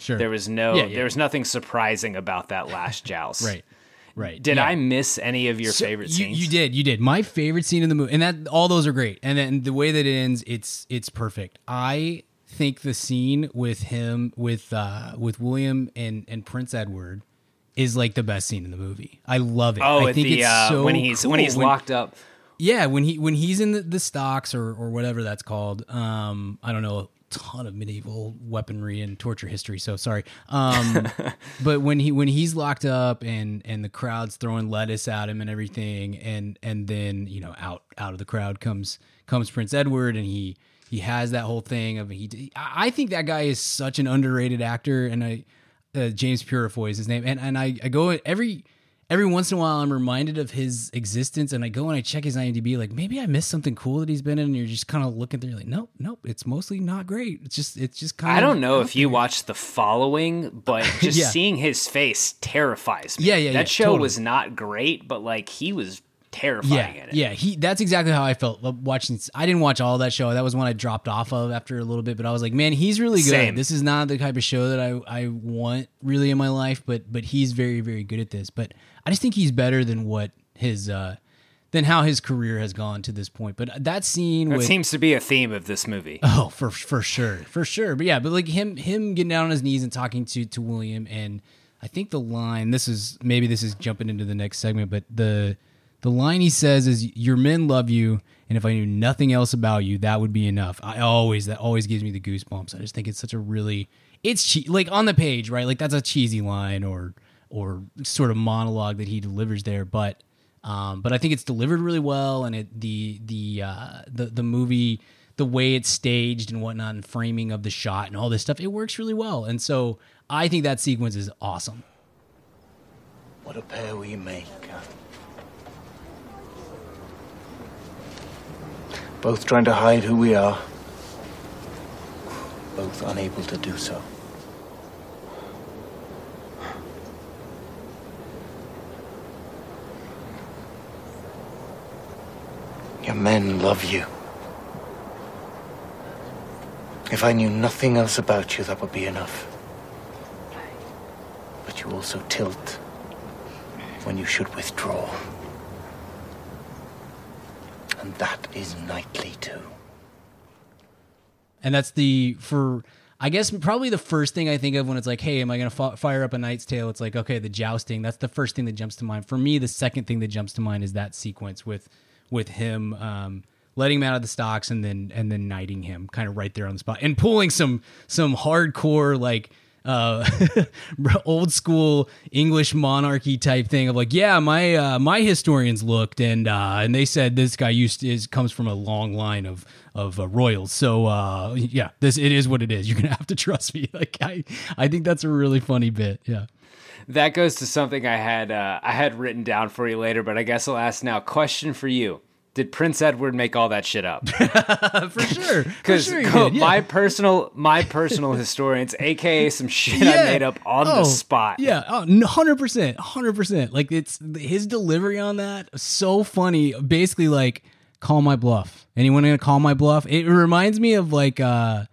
Sure. There was no, Yeah, yeah. there was nothing surprising about that last joust. Right. Right. Did yeah. I miss any of your So favorite you, scenes? You did. You did. My favorite scene in the movie, and that all those are great. And then the way that it ends, it's it's perfect. I think the scene with him, with uh, with William and, and Prince Edward, is like the best scene in the movie. I love it. Oh, I at think the, it's uh, so when he's cool. when he's locked up. Yeah, when he when he's in the, the stocks or or whatever that's called. Um, I don't know. Ton of medieval weaponry and torture history, so sorry. Um, but when he when he's locked up and and the crowd's throwing lettuce at him and everything, and and then you know out out of the crowd comes comes Prince Edward, and he he has that whole thing of he. I think that guy is such an underrated actor, and I uh, James Purefoy is his name, and and I, I go every. Every once in a while, I'm reminded of his existence, and I go and I check his IMDb, like, maybe I missed something cool that he's been in, and you're just kind of looking through, like, nope, nope, it's mostly not great. It's just, it's just kind of... I don't know if you watched The Following, but just Yeah. seeing his face terrifies me. Yeah, yeah, That yeah, show totally. was not great, but, like, he was terrifying Yeah, in it. yeah, he. That's exactly how I felt watching. I didn't watch all that show. That was one I dropped off of after a little bit. But I was like, man, he's really good. Same. This is not the type of show that I, I want really in my life. But but he's very very good at this. But I just think he's better than what his uh, than how his career has gone to this point. But that scene That with seems to be a theme of this movie. oh for for sure for sure. But yeah, but like him him getting down on his knees and talking to to William, and I think the line. This is maybe this is jumping into the next segment, but the. The line he says is, "Your men love you, and if I knew nothing else about you, that would be enough." I always that always gives me the goosebumps. I just think it's such a really it's che- like on the page, right? Like that's a cheesy line or or sort of monologue that he delivers there, but um, but I think it's delivered really well, and it the the uh, the the movie, the way it's staged and whatnot, and framing of the shot and all this stuff, it works really well. And so I think that sequence is awesome. What a pair we make. Huh? Both trying to hide who we are. Both unable to do so. Your men love you. If I knew nothing else about you, that would be enough. But you also tilt when you should withdraw. And that is knightly too. And that's the, for, I guess probably the first thing I think of when it's like, hey, am I going to f- fire up A Knight's Tale? It's like, okay, the jousting. That's the first thing that jumps to mind. For me, the second thing that jumps to mind is that sequence with with him um, letting him out of the stocks and then and then knighting him kind of right there on the spot. And pulling some some hardcore, like, uh old school English monarchy type thing of like, yeah, my uh my historians looked and uh and they said this guy used to, is comes from a long line of of uh, royals, so uh yeah, this it is what it is. You're gonna have to trust me. Like I I think that's a really funny bit. Yeah, That goes to something I had uh, I had written down for you later, but I guess I'll ask now. Question for you. Did Prince Edward make all that shit up? for sure. Because sure yeah. my yeah. personal my personal historians, aka some shit Yeah. I made up on oh, the spot. Yeah, oh, one hundred percent, one hundred percent. Like it's his delivery on that so funny. Basically, like, call my bluff. Anyone gonna call my bluff? It reminds me of like uh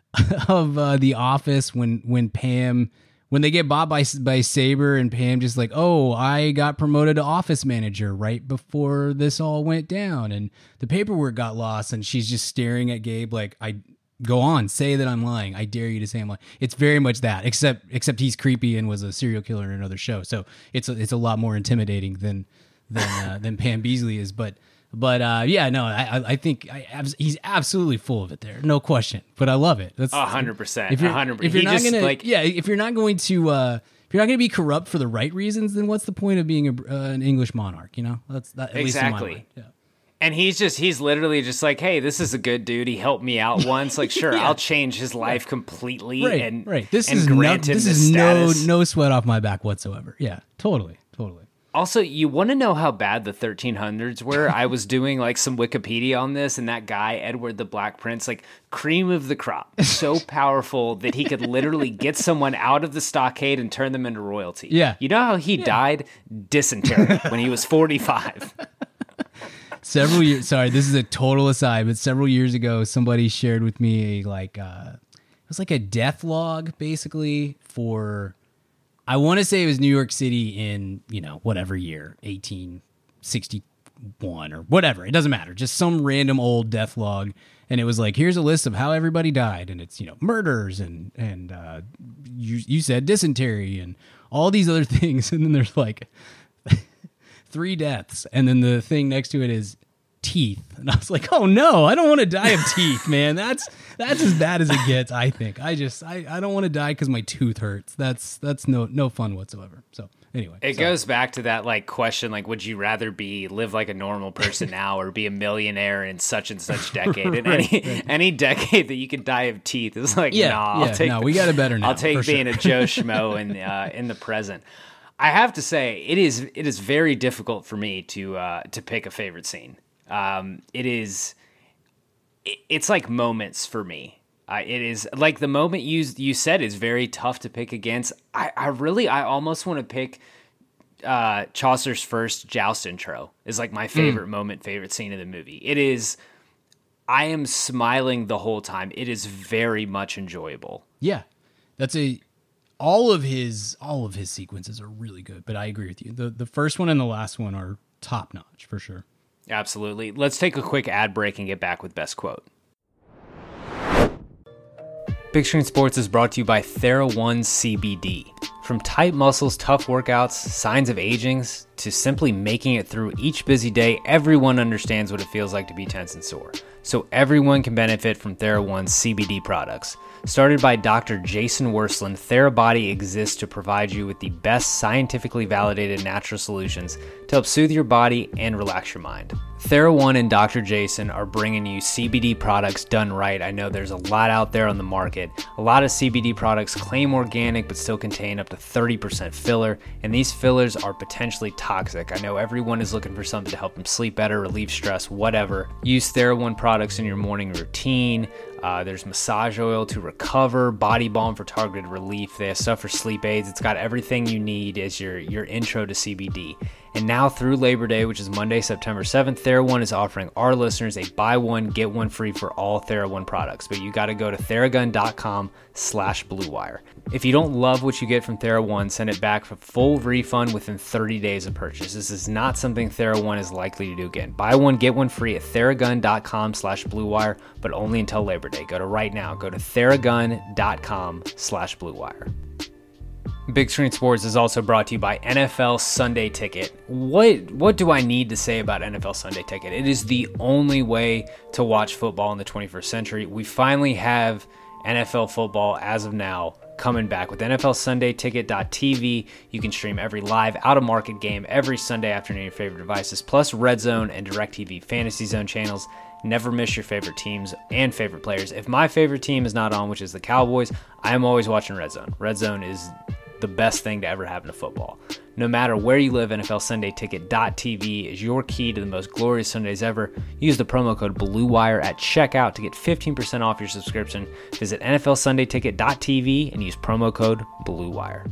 of uh, The Office when when Pam. When they get bought by by Saber and Pam just like, oh, I got promoted to office manager right before this all went down and the paperwork got lost, and she's just staring at Gabe like, I go on, say that I'm lying. I dare you to say I'm lying. It's very much that, except except he's creepy and was a serial killer in another show, so it's a, it's a lot more intimidating than than uh, than Pam Beesly is, but. But uh, yeah, no, I, I think I, he's absolutely full of it there, no question. But I love it. That's A hundred percent. If you're, A hundred percent. if you're He not just, gonna, like- yeah, if you're not going to, uh, if you're not going to be corrupt for the right reasons, then what's the point of being a, uh, an English monarch? You know, that's that, at least in my Exactly. mind. Yeah. And he's just, he's literally just like, hey, this is a good dude. He helped me out once. Like, sure, Yeah. I'll change his life completely. Right, and, right. This and is no, grant him this the is no status. no sweat off my back whatsoever. Yeah, totally, totally. Also, you want to know how bad the thirteen hundreds were? I was doing like some Wikipedia on this, and that guy, Edward the Black Prince, like cream of the crop. So powerful that he could literally get someone out of the stockade and turn them into royalty. Yeah. You know how he yeah. died? Dysentery when he was forty-five. Several years, sorry, this is a total aside, but several years ago, somebody shared with me a like, uh, it was like a death log basically for, I want to say it was New York City in, you know, whatever year, eighteen sixty-one or whatever. It doesn't matter. Just some random old death log. And it was like, here's a list of how everybody died. And it's, you know, murders and, and uh, you, you said dysentery and all these other things. And then there's like three deaths. And then the thing next to it is teeth. And I was like, oh no, I don't want to die of teeth, man. That's that's as bad as it gets, I think. I just I, I don't want to die because my tooth hurts. That's that's no no fun whatsoever. So anyway. It sorry. goes back to that like question, like, would you rather be live like a normal person now or be a millionaire in such and such decade? And Right, any right. any decade that you can die of teeth is like, Yeah, nah, I'll yeah, take no, we got it better now, I'll take for being sure. a Joe Schmo in uh, in the present. I have to say, it is it is very difficult for me to uh, to pick a favorite scene. Um, it is, it, it's like moments for me. Uh, it is like the moment you you said is very tough to pick against. I, I really, I almost want to pick uh, Chaucer's first joust intro is like my favorite mm. moment, favorite scene of the movie. It is, I am smiling the whole time. It is very much enjoyable. Yeah, that's a, all of his, all of his sequences are really good, but I agree with you. The, the first one and the last one are top notch for sure. Absolutely. Let's take a quick ad break and get back with Best Quote. Big Screen Sports is brought to you by TheraOne C B D. From tight muscles, tough workouts, signs of aging, to simply making it through each busy day, everyone understands what it feels like to be tense and sore. So everyone can benefit from TheraOne C B D products. Started by Doctor Jason Wersland, TheraBody exists to provide you with the best scientifically validated natural solutions to help soothe your body and relax your mind. TheraOne and Doctor Jason are bringing you C B D products done right. I know there's a lot out there on the market. A lot of C B D products claim organic but still contain up to thirty percent filler, and these fillers are potentially toxic. I know everyone is looking for something to help them sleep better, relieve stress, whatever. Use TheraOne products in your morning routine. Uh, there's massage oil to recover, body balm for targeted relief. They have stuff for sleep aids. It's got everything you need as your, your intro to C B D. And now through Labor Day, which is Monday, September seventh, TheraOne is offering our listeners a buy one, get one free for all TheraOne products. But you got to go to theragun.com slash bluewire. If you don't love what you get from TheraOne, send it back for full refund within thirty days of purchase. This is not something TheraOne is likely to do again. Buy one, get one free at theragun.com slash bluewire, but only until Labor Day. Go to right now. Go to theragun.com slash bluewire. Big Screen Sports is also brought to you by N F L Sunday Ticket. What what do I need to say about N F L Sunday Ticket? It is the only way to watch football in the twenty-first century. We finally have N F L football as of now coming back. With N F L Sunday Ticket dot T V, you can stream every live out-of-market game every Sunday afternoon on your favorite devices, plus Red Zone and DirecTV Fantasy Zone channels. Never miss your favorite teams and favorite players. If my favorite team is not on, which is the Cowboys, I am always watching Red Zone. Red Zone is the best thing to ever happen to football. No matter where you live, N F L Sunday Ticket dot T V is your key to the most glorious Sundays ever. Use the promo code BLUEWIRE at checkout to get fifteen percent off your subscription. Visit N F L Sunday Ticket dot T V and use promo code BLUEWIRE.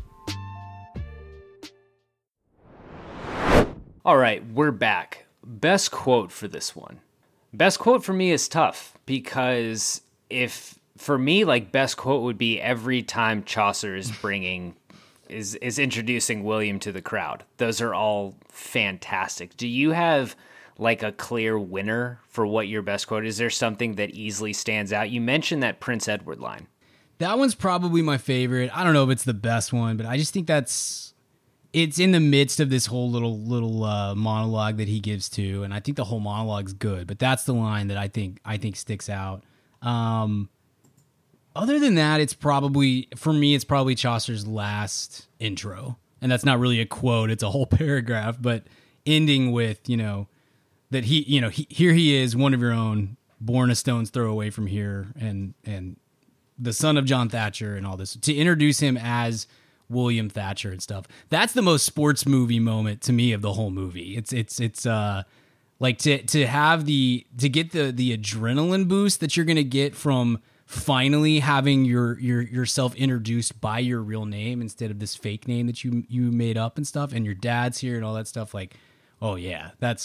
All right, we're back. Best quote for this one. Best quote for me is tough because if, for me, like best quote would be every time Chaucer is bringing is is introducing William to the crowd. Those are all fantastic. Do you have like a clear winner for what your best quote is? Is there something that easily stands out? You mentioned that Prince Edward line. That one's probably my favorite. I don't know if it's the best one, but I just think that's, it's in the midst of this whole little little uh, monologue that he gives to, and I think the whole monologue's good. But that's the line that I think I think sticks out. Um, Other than that, it's probably, for me, it's probably Chaucer's last intro. And that's not really a quote, it's a whole paragraph, but ending with, you know, that he, you know, he, here he is, one of your own, born a stone's throw away from here, and and the son of John Thatcher and all this. To introduce him as William Thatcher and stuff. That's the most sports movie moment to me of the whole movie. It's, it's, it's, uh, like to, to have the, to get the, the adrenaline boost that you're going to get from finally having your, your yourself introduced by your real name instead of this fake name that you you made up and stuff, and your dad's here and all that stuff. Like, oh yeah, that's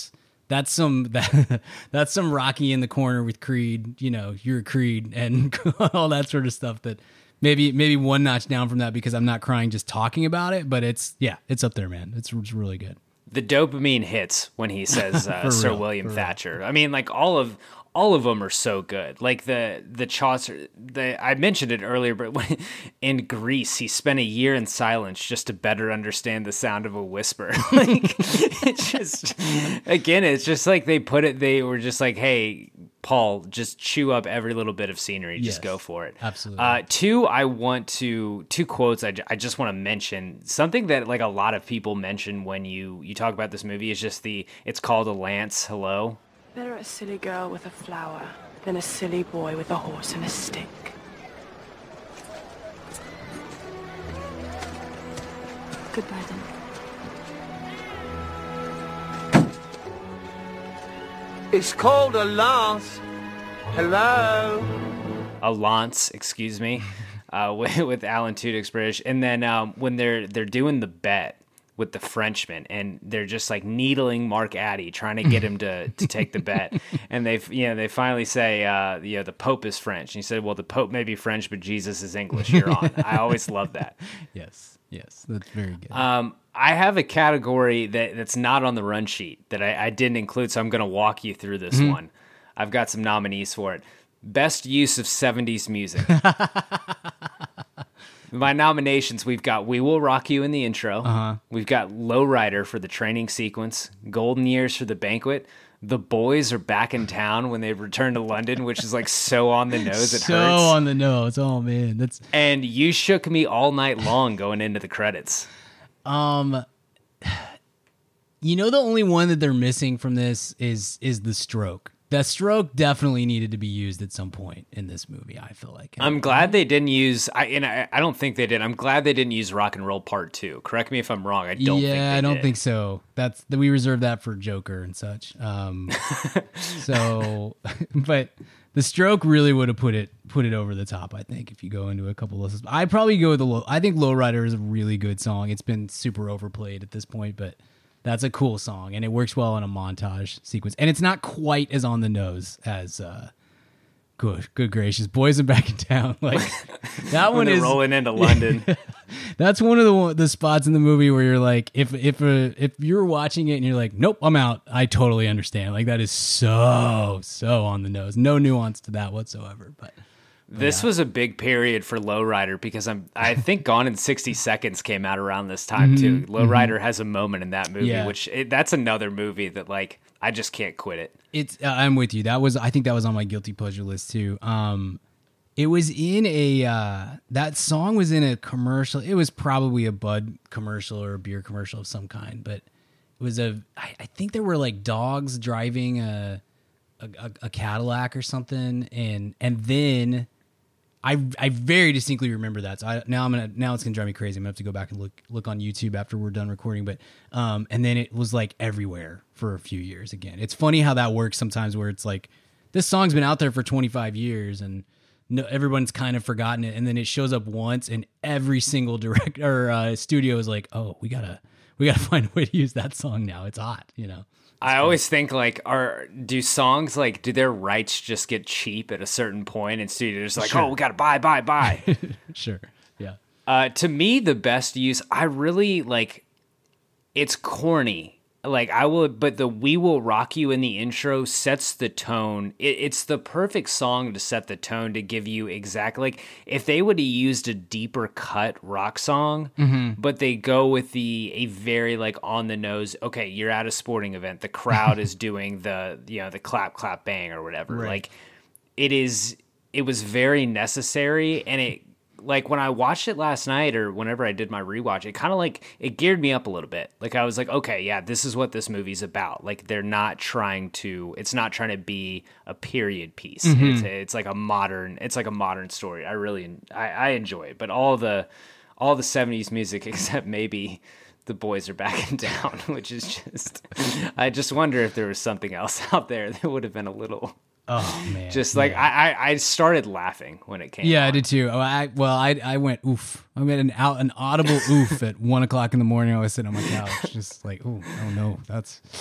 that's some that that's some Rocky in the corner with Creed. You know, you're a Creed and all that sort of stuff. That maybe maybe one notch down from that because I'm not crying just talking about it. But it's yeah, it's up there, man. It's, it's really good. The dopamine hits when he says uh, Sir real, William Thatcher. Real. I mean, like all of all of them are so good. Like the the Chaucer. The I mentioned it earlier, but when, in Greece, he spent a year in silence just to better understand the sound of a whisper. Like it's just again, it's just like they put it. They were just like, hey, Paul, just chew up every little bit of scenery. Just yes, go for it. Absolutely. Uh, two, I want to two quotes. I, I just want to mention something that like a lot of people mention when you you talk about this movie is just the. It's called a lance. Hello. Better a silly girl with a flower than a silly boy with a horse and a stick. Goodbye, then. It's called a lance. Hello? A lance, excuse me, uh, with, with Alan Tudyk's British. And then um, when they're they're doing the bet with the Frenchman, and they're just like needling Mark Addy, trying to get him to, to take the bet. And they, you know, they finally say, uh, you know, the Pope is French. And he said, well, the Pope may be French, but Jesus is English. You're on. I always love that. Yes. Yes. That's very good. Um, I have a category that, that's not on the run sheet that I, I didn't include. So I'm going to walk you through this mm-hmm. one. I've got some nominees for it. Best use of seventies music. My nominations, we've got We Will Rock You in the intro. Uh-huh. We've got Lowrider for the training sequence. Golden Years for the banquet. The Boys Are Back in Town when they return to London, which is like so on the nose it so hurts. So on the nose. Oh, man. That's And You Shook Me All Night Long going into the credits. Um, you know, the only one that they're missing from this is is The Stroke. The Stroke definitely needed to be used at some point in this movie, I feel like. I'm glad they didn't use, I and I, I don't think they did. I'm glad they didn't use Rock and Roll Part two. Correct me if I'm wrong. I don't yeah, think they I don't did. think so. That's we reserve that for Joker and such. Um, so, but The Stroke really would have put it put it over the top, I think, if you go into a couple lists. I'd probably go with the low. I think Lowrider is a really good song. It's been super overplayed at this point, but that's a cool song, and it works well in a montage sequence. And it's not quite as on the nose as uh, good, good gracious, Boys Are Back in Town. Like that one is rolling into London. That's one of the the spots in the movie where you're like, if if uh, if you're watching it and you're like, nope, I'm out. I totally understand. Like that is so so on the nose. No nuance to that whatsoever. But. This yeah. was a big period for Lowrider because I'm. I think Gone in sixty seconds came out around this time mm-hmm, too. Lowrider mm-hmm. has a moment in that movie, yeah. which it, that's another movie that like I just can't quit it. It's. Uh, I'm with you. That was. I think that was on my guilty pleasure list too. Um, it was in a. Uh, that song was in a commercial. It was probably a Bud commercial or a beer commercial of some kind, but it was a. I, I think there were like dogs driving a, a, a Cadillac or something, and and then. I, I very distinctly remember that. So I, now I'm gonna now it's gonna drive me crazy. I'm gonna have to go back and look look on YouTube after we're done recording. But um, and then it was like everywhere for a few years again. It's funny how that works sometimes, where it's like this song's been out there for twenty-five years and no, everyone's kind of forgotten it, and then it shows up once, and every single director or uh, studio is like, oh, we gotta we gotta find a way to use that song now. It's hot, you know. I always think like, are do songs like do their rights just get cheap at a certain point, and studios like, sure. oh, we got to buy, buy, buy. Sure, yeah. Uh, to me, the best use, I really like. It's corny, like I will, but the "We Will Rock You" in the intro sets the tone. It, it's the perfect song to set the tone to give you exactly like if they would have used a deeper cut rock song, mm-hmm. but they go with the a very like on the nose. Okay, you're at a sporting event. The crowd is doing the you know the clap clap bang or whatever. Right. Like it is. It was very necessary, and it. Like when I watched it last night or whenever I did my rewatch, it kind of like it geared me up a little bit. Like I was like, okay, yeah, this is what this movie's about. Like they're not trying to, it's not trying to be a period piece. Mm-hmm. It's, it's like a modern, it's like a modern story. I really, I, I enjoy it. But all the, all the seventies music except maybe The Boys Are Back in Town, which is just, I just wonder if there was something else out there that would have been a little. Oh man! Just like yeah. I, I started laughing when it came. Yeah, on. I did too. Oh, I well, I, I went oof. I made an out an audible oof at one o'clock in the morning. I was sitting on my couch, just like, oh, oh no, that's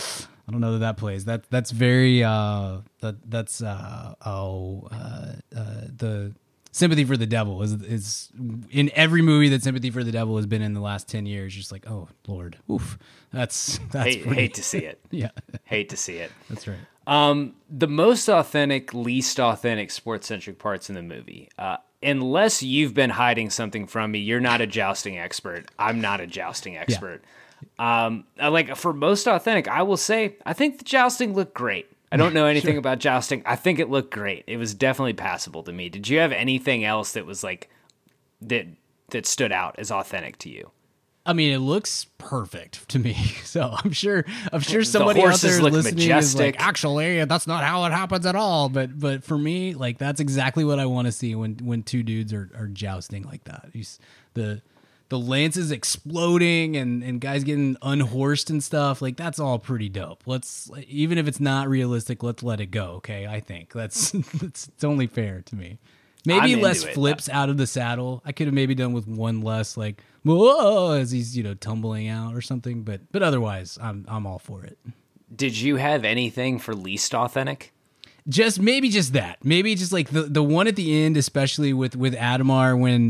I don't know that that plays. That that's very uh that that's uh oh uh, uh the Sympathy for the Devil is is in every movie that Sympathy for the Devil has been in the last ten years. Just like, oh Lord, oof, that's that's hate, pretty, hate to see it. Yeah, hate to see it. That's right. Um, the most authentic, least authentic sports centric parts in the movie. Uh, unless you've been hiding something from me, you're not a jousting expert. I'm not a jousting expert. Yeah. Um, like for most authentic, I will say I think the jousting looked great. I don't know anything sure. about jousting. I think it looked great. It was definitely passable to me. Did you have anything else that was like that that stood out as authentic to you? I mean, it looks perfect to me. So I'm sure I'm sure somebody out there listening majestic. is like, actually, that's not how it happens at all. But but for me, like that's exactly what I want to see when when two dudes are, are jousting like that. He's, the the lances exploding and, and guys getting unhorsed and stuff, like that's all pretty dope. Let's, even if it's not realistic, let's let it go. Okay. I think that's, that's it's only fair to me. Maybe less it. flips out of the saddle. I could have maybe done with one less, like, whoa, as he's, you know, tumbling out or something, but, but otherwise I'm, I'm all for it. Did you have anything for least authentic? Just maybe just that, maybe just like the, the one at the end, especially with, with Adamar, when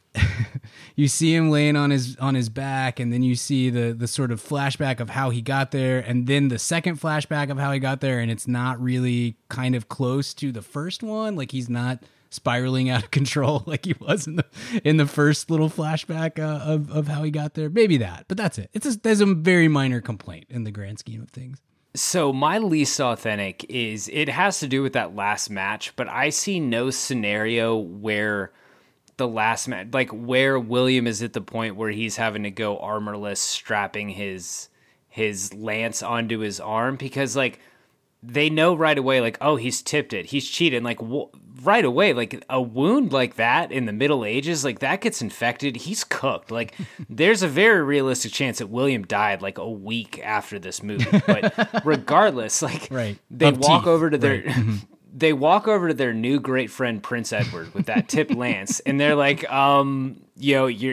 you see him laying on his on his back, and then you see the the sort of flashback of how he got there, and then the second flashback of how he got there, and it's not really kind of close to the first one. Like he's not spiraling out of control like he was in the in the first little flashback uh, of of how he got there. Maybe that, but that's it. It's a, there's a very minor complaint in the grand scheme of things. So my least authentic is it has to do with that last match, but I see no scenario where the last match, like where William is at the point where he's having to go armorless, strapping his his lance onto his arm, because like they know right away, like, oh, he's tipped it, he's cheated, like w- right away, like a wound like that in the Middle Ages, like that gets infected, he's cooked. Like there's a very realistic chance that William died like a week after this movie, but regardless, like right. they of walk teeth. over to their. Right. They walk over to their new great friend Prince Edward with that tipped lance, and they're like, um, yo, you're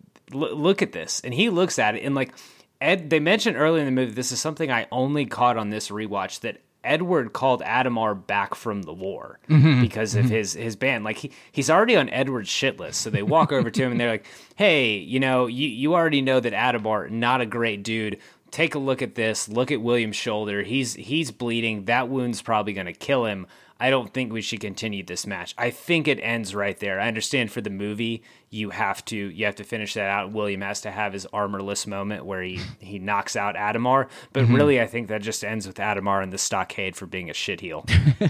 l- look at this. And he looks at it, and like Ed, they mentioned earlier in the movie, this is something I only caught on this rewatch, that Edward called Adamar back from the war mm-hmm. because of mm-hmm. his his band. Like he, he's already on Edward's shit list. So they walk over to him and they're like, hey, you know, you, you already know that Adamar, not a great dude. Take a look at this. Look at William's shoulder. He's he's bleeding. That wound's probably going to kill him. I don't think we should continue this match. I think it ends right there. I understand for the movie, you have to you have to finish that out. William has to have his armorless moment where he, he knocks out Adamar. But mm-hmm. really, I think that just ends with Adamar in the stockade for being a shitheel.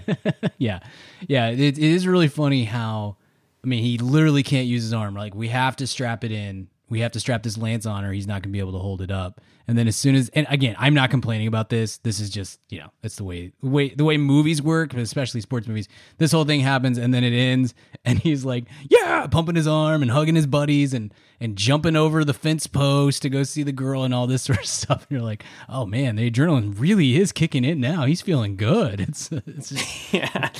yeah. Yeah, it, it is really funny how, I mean, he literally can't use his arm. Like, we have to strap it in. We have to strap this lance on or he's not going to be able to hold it up. And then as soon as, and again, I'm not complaining about this. This is just, you know, it's the way, the way, the way movies work, especially sports movies. This whole thing happens and then it ends and he's like, yeah, pumping his arm and hugging his buddies and, and jumping over the fence post to go see the girl and all this sort of stuff. And you're like, oh man, the adrenaline really is kicking in now. He's feeling good. It's, it's just... yeah.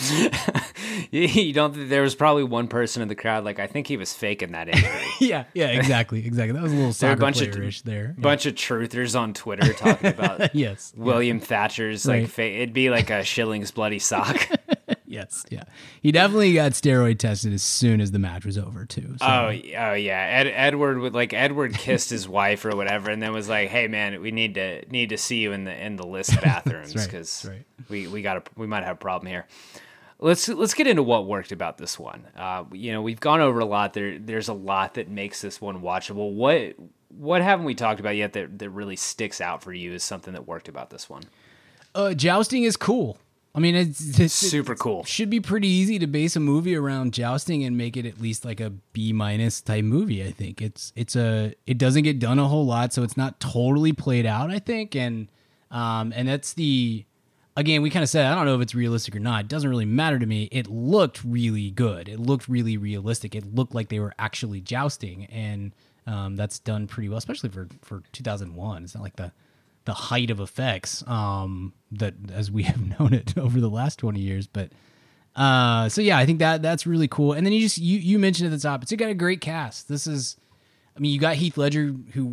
You don't think there was probably one person in the crowd like, I think he was faking that injury. yeah, yeah, exactly, exactly. That was a little soccer player-ish there. A bunch of truthers on Twitter talking about yes, William yeah. Thatcher's right. like fa- it'd be like a Schilling's bloody sock. yes, yeah. He definitely got steroid tested as soon as the match was over too. So. Oh, oh yeah. Ed, Edward would like Edward kissed his wife or whatever, and then was like, "Hey man, we need to need to see you in the in the list bathrooms because right, right. we we got a we might have a problem here." Let's let's get into what worked about this one. Uh, you know, we've gone over a lot. There there's a lot that makes this one watchable. What what haven't we talked about yet that, that really sticks out for you as something that worked about this one? Uh, jousting is cool. I mean, it's, it's super cool. It should be pretty easy to base a movie around jousting and make it at least like a B minus type movie. I think it's it's a it doesn't get done a whole lot, so it's not totally played out. I think, and um and that's the. Again, we kind of said, I don't know if it's realistic or not. It doesn't really matter to me. It looked really good. It looked really realistic. It looked like they were actually jousting, and um, that's done pretty well, especially for, for two thousand one. It's not like the the height of effects um, that as we have known it over the last twenty years. But uh, so yeah, I think that that's really cool. And then you just you you mentioned at the top, it's got a great cast. This is, I mean, you got Heath Ledger, who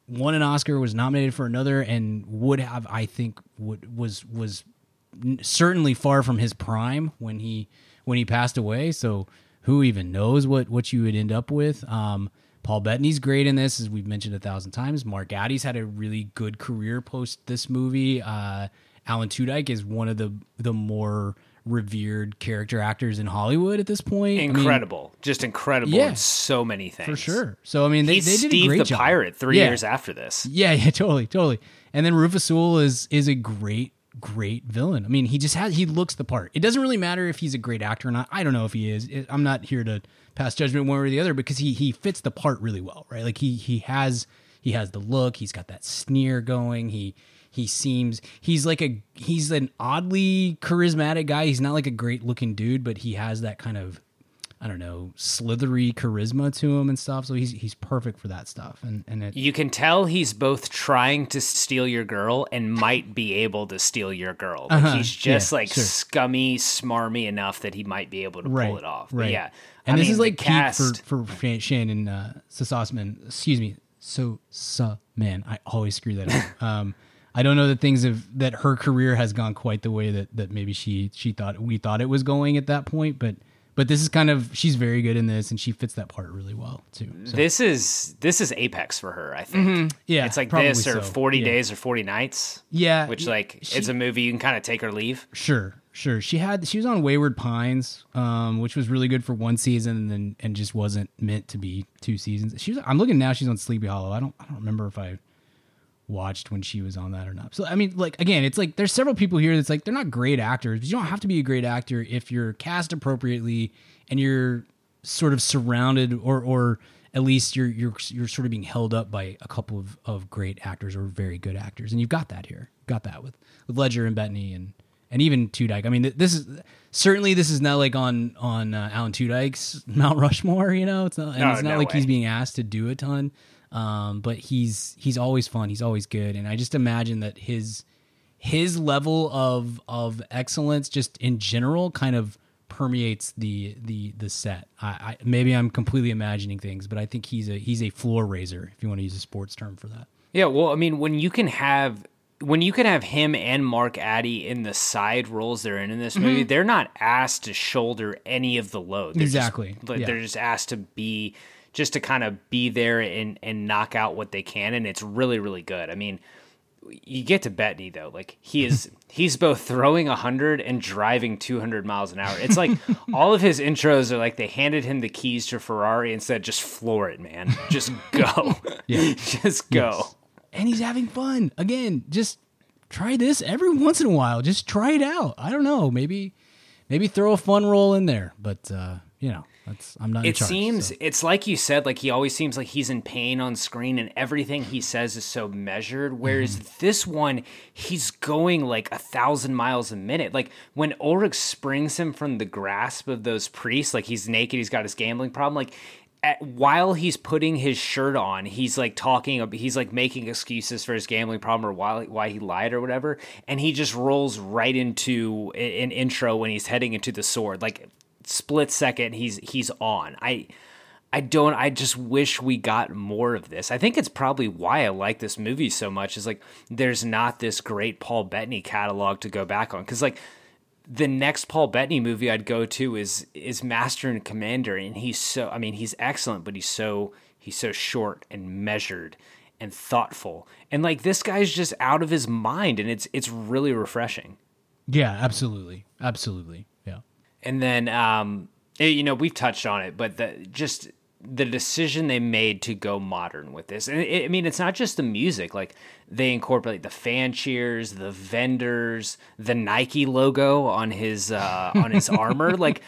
won an Oscar, was nominated for another, and would have, I think, would was was certainly far from his prime when he when he passed away. So who even knows what what you would end up with? Um, Paul Bettany's great in this, as we've mentioned a thousand times. Mark Addy's had a really good career post this movie. Uh, Alan Tudyk is one of the the more revered character actors in Hollywood at this point. Incredible. I mean, just incredible yeah, in so many things. For sure. So, I mean, they, He's they did Steve a great the job. Pirate three yeah. years after this. Yeah, yeah, totally, totally. And then Rufus Sewell is is a great, great villain. I mean, he just has, he looks the part. It doesn't really matter if he's a great actor or not. I don't know if he is. It, I'm not here to pass judgment one way or the other because he he fits the part really well, right? Like he he has he has the look, he's got that sneer going, he He seems he's like a he's an oddly charismatic guy. He's not like a great looking dude, but he has that kind of, I don't know, slithery charisma to him and stuff. So he's he's perfect for that stuff. And and it, you can tell he's both trying to steal your girl and might be able to steal your girl. Like Uh-huh. he's just Yeah, like sure. scummy, smarmy enough that he might be able to right, pull it off. But right. yeah, And I this mean, is like the peak cast. for for Shannon uh, Sossaman. Excuse me, so so man, I always screw that up. Um, I don't know that things have that her career has gone quite the way that, that maybe she she thought we thought it was going at that point, but but this is kind of she's very good in this and she fits that part really well too. So. This is this is apex for her, I think. Mhm. Yeah, it's like probably this or so. forty Yeah. days or forty nights. Yeah, which like she- it's a movie you can kind of take or leave. Sure, sure. She had she was on Wayward Pines, um, which was really good for one season and then and just wasn't meant to be two seasons. She was I'm looking now. She's on Sleepy Hollow. I don't I don't remember if I watched when she was on that or not. So I mean, like again, it's like there's several people here that's like they're not great actors, but you don't have to be a great actor if you're cast appropriately and you're sort of surrounded or or at least you're you're you're sort of being held up by a couple of, of great actors or very good actors, and you've got that here. You've got that with with Ledger and Bettany and and even Tudyk. I mean, th- this is certainly this is not like on on uh, Alan Tudyk's Mount Rushmore. You know, it's not and No, it's not no like way. he's being asked to do a ton. Um, but he's he's always fun. He's always good, and I just imagine that his his level of of excellence, just in general, kind of permeates the the the set. I, I maybe I'm completely imagining things, but I think he's a he's a floor raiser, if you want to use a sports term for that. Yeah, well, I mean, when you can have when you can have him and Mark Addy in the side roles they're in in this movie, Mhm. they're not asked to shoulder any of the load. They're just- Exactly, like, yeah. They're just asked to be just to kind of be there and and knock out what they can, and it's really really good. I mean, you get to Bettany though, like he is he's both throwing a hundred and driving two hundred miles an hour. It's like all of his intros are like they handed him the keys to Ferrari and said, "Just floor it, man. Just go, Yeah. just go." Yes. And he's having fun. Again, just try this every once in a while. Just try it out. I don't know. Maybe maybe throw a fun role in there. But uh, you know, that's I'm not in It charge, seems so. it's like you said, like he always seems like he's in pain on screen, and everything he says is so measured. Whereas Mm-hmm. this one, he's going like a thousand miles a minute. Like when Ulrich springs him from the grasp of those priests, like he's naked, he's got his gambling problem, like. At, while he's putting his shirt on, he's like talking, he's like making excuses for his gambling problem or why, why he lied or whatever. And he just rolls right into an intro when he's heading into the sword. Like split second, he's, he's on. I, I don't, I just wish we got more of this. I think it's probably why I like this movie so much is like, there's not this great Paul Bettany catalog to go back on. Cause like, the next Paul Bettany movie I'd go to is is Master and Commander, and he's so I mean he's excellent, but he's so he's so short and measured and thoughtful, and like this guy's just out of his mind, and it's it's really refreshing. Yeah, absolutely, absolutely, yeah. And then um, you know we've touched on it, but the just the decision they made to go modern with this, and it, I mean it's not just the music, like they incorporate the fan cheers, the vendors, the Nike logo on his uh, on his armor. Like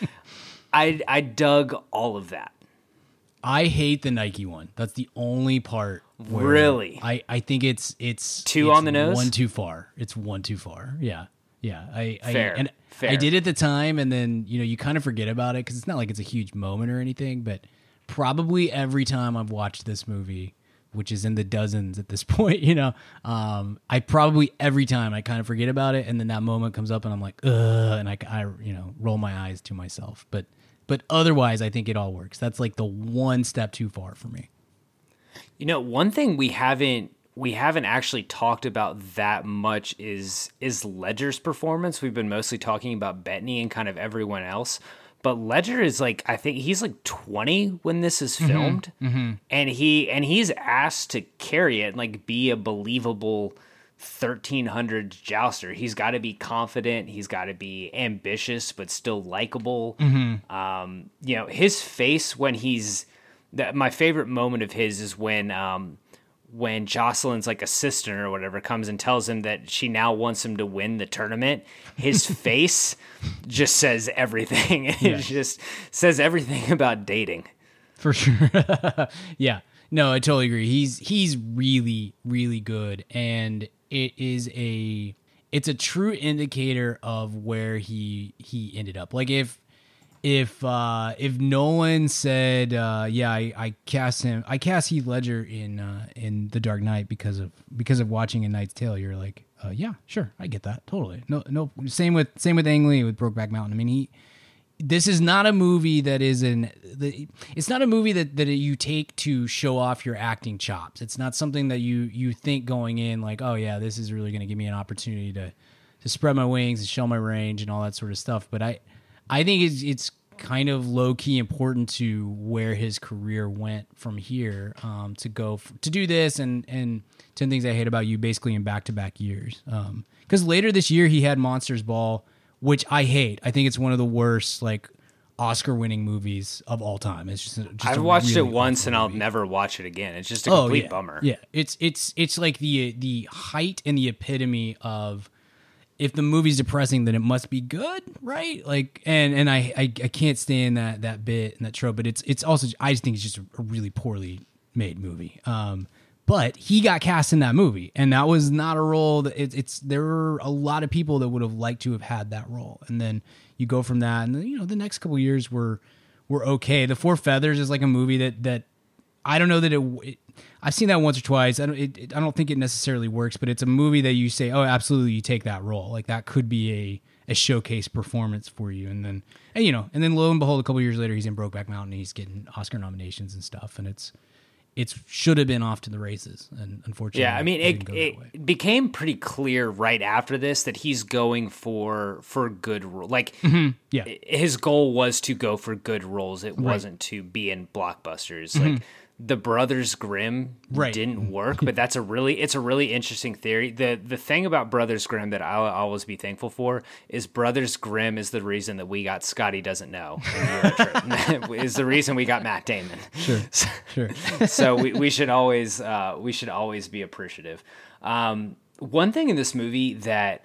I I dug all of that. I hate the Nike one. That's the only part. Where Really? I, I think it's it's Too it's on the nose? One too far. It's one too far. Yeah, yeah. I, I Fair, and fair. I did at the time, and then you know you kind of forget about it because it's not like it's a huge moment or anything. But probably every time I've watched this movie, which is in the dozens at this point, you know, um, I probably every time I kind of forget about it, and then that moment comes up, and I'm like, ugh, and I, I you know roll my eyes to myself. But but otherwise, I think it all works. That's like the one step too far for me. You know, one thing we haven't we haven't actually talked about that much is is Ledger's performance. We've been mostly talking about Bettany and kind of everyone else. But Ledger is like, I think he's like twenty when this is filmed, Mm-hmm. Mm-hmm. and he and he's asked to carry it and like be a believable thirteen hundred jouster. He's got to be confident. He's got to be ambitious, but still likable. Mm-hmm. Um, you know, his face when he's that. My favorite moment of his is when um, when Jocelyn's like assistant or whatever comes and tells him that she now wants him to win the tournament. His face just says everything. It Yeah. just says everything about dating. For sure. Yeah. No, I totally agree. He's he's really, really good. And it is a it's a true indicator of where he he ended up. Like if if uh if Nolan said uh yeah, I, I cast him I cast Heath Ledger in uh in The Dark Knight because of because of watching A Knight's Tale, you're like, uh yeah, sure, I get that. Totally. No no same with same with Ang Lee with Brokeback Mountain. I mean, he this is not a movie that is an it's not a movie that, that you take to show off your acting chops. It's not something that you you think going in like, oh yeah, this is really going to give me an opportunity to to spread my wings and show my range and all that sort of stuff. But I I think it's it's kind of low key important to where his career went from here, um, to go f- to do this and and ten Things I Hate About You basically in back to back years. Because um, later this year he had Monsters Ball, which I hate. I think it's one of the worst like Oscar-winning movies of all time. It's just, just I've watched really it once and movie. I'll never watch it again. It's just a oh, complete yeah. bummer. Yeah, it's it's it's like the the height and the epitome of if the movie's depressing, then it must be good, right? Like, and and I I, I can't stand that that bit and that trope. But it's it's also I just think it's just a, a really poorly made movie. Um, But he got cast in that movie, and that was not a role that it, it's. There were a lot of people that would have liked to have had that role, and then you go from that, and then, you know, the next couple of years were were okay. The Four Feathers is like a movie that that I don't know that it. it I've seen that once or twice. I don't. It, it, I don't think it necessarily works, but it's a movie that you say, oh, absolutely, you take that role. Like that could be a a showcase performance for you, and then and you know, and then lo and behold, a couple of years later, he's in Brokeback Mountain, and he's getting Oscar nominations and stuff, and it's. It should have been off to the races, and unfortunately, yeah. I mean, it, it, it became pretty clear right after this that he's going for for good roles. Like, mm-hmm. yeah, his goal was to go for good roles. It right. wasn't to be in blockbusters. Mm-hmm. Like, The Brothers Grimm right. didn't work, but that's a really it's a really interesting theory. the The thing about Brothers Grimm that I'll always be thankful for is Brothers Grimm is the reason that we got Scotty Doesn't Know in Eurotrip. Is the reason we got Matt Damon. Sure, so, sure. so we we should always uh, we should always be appreciative. Um, one thing in this movie that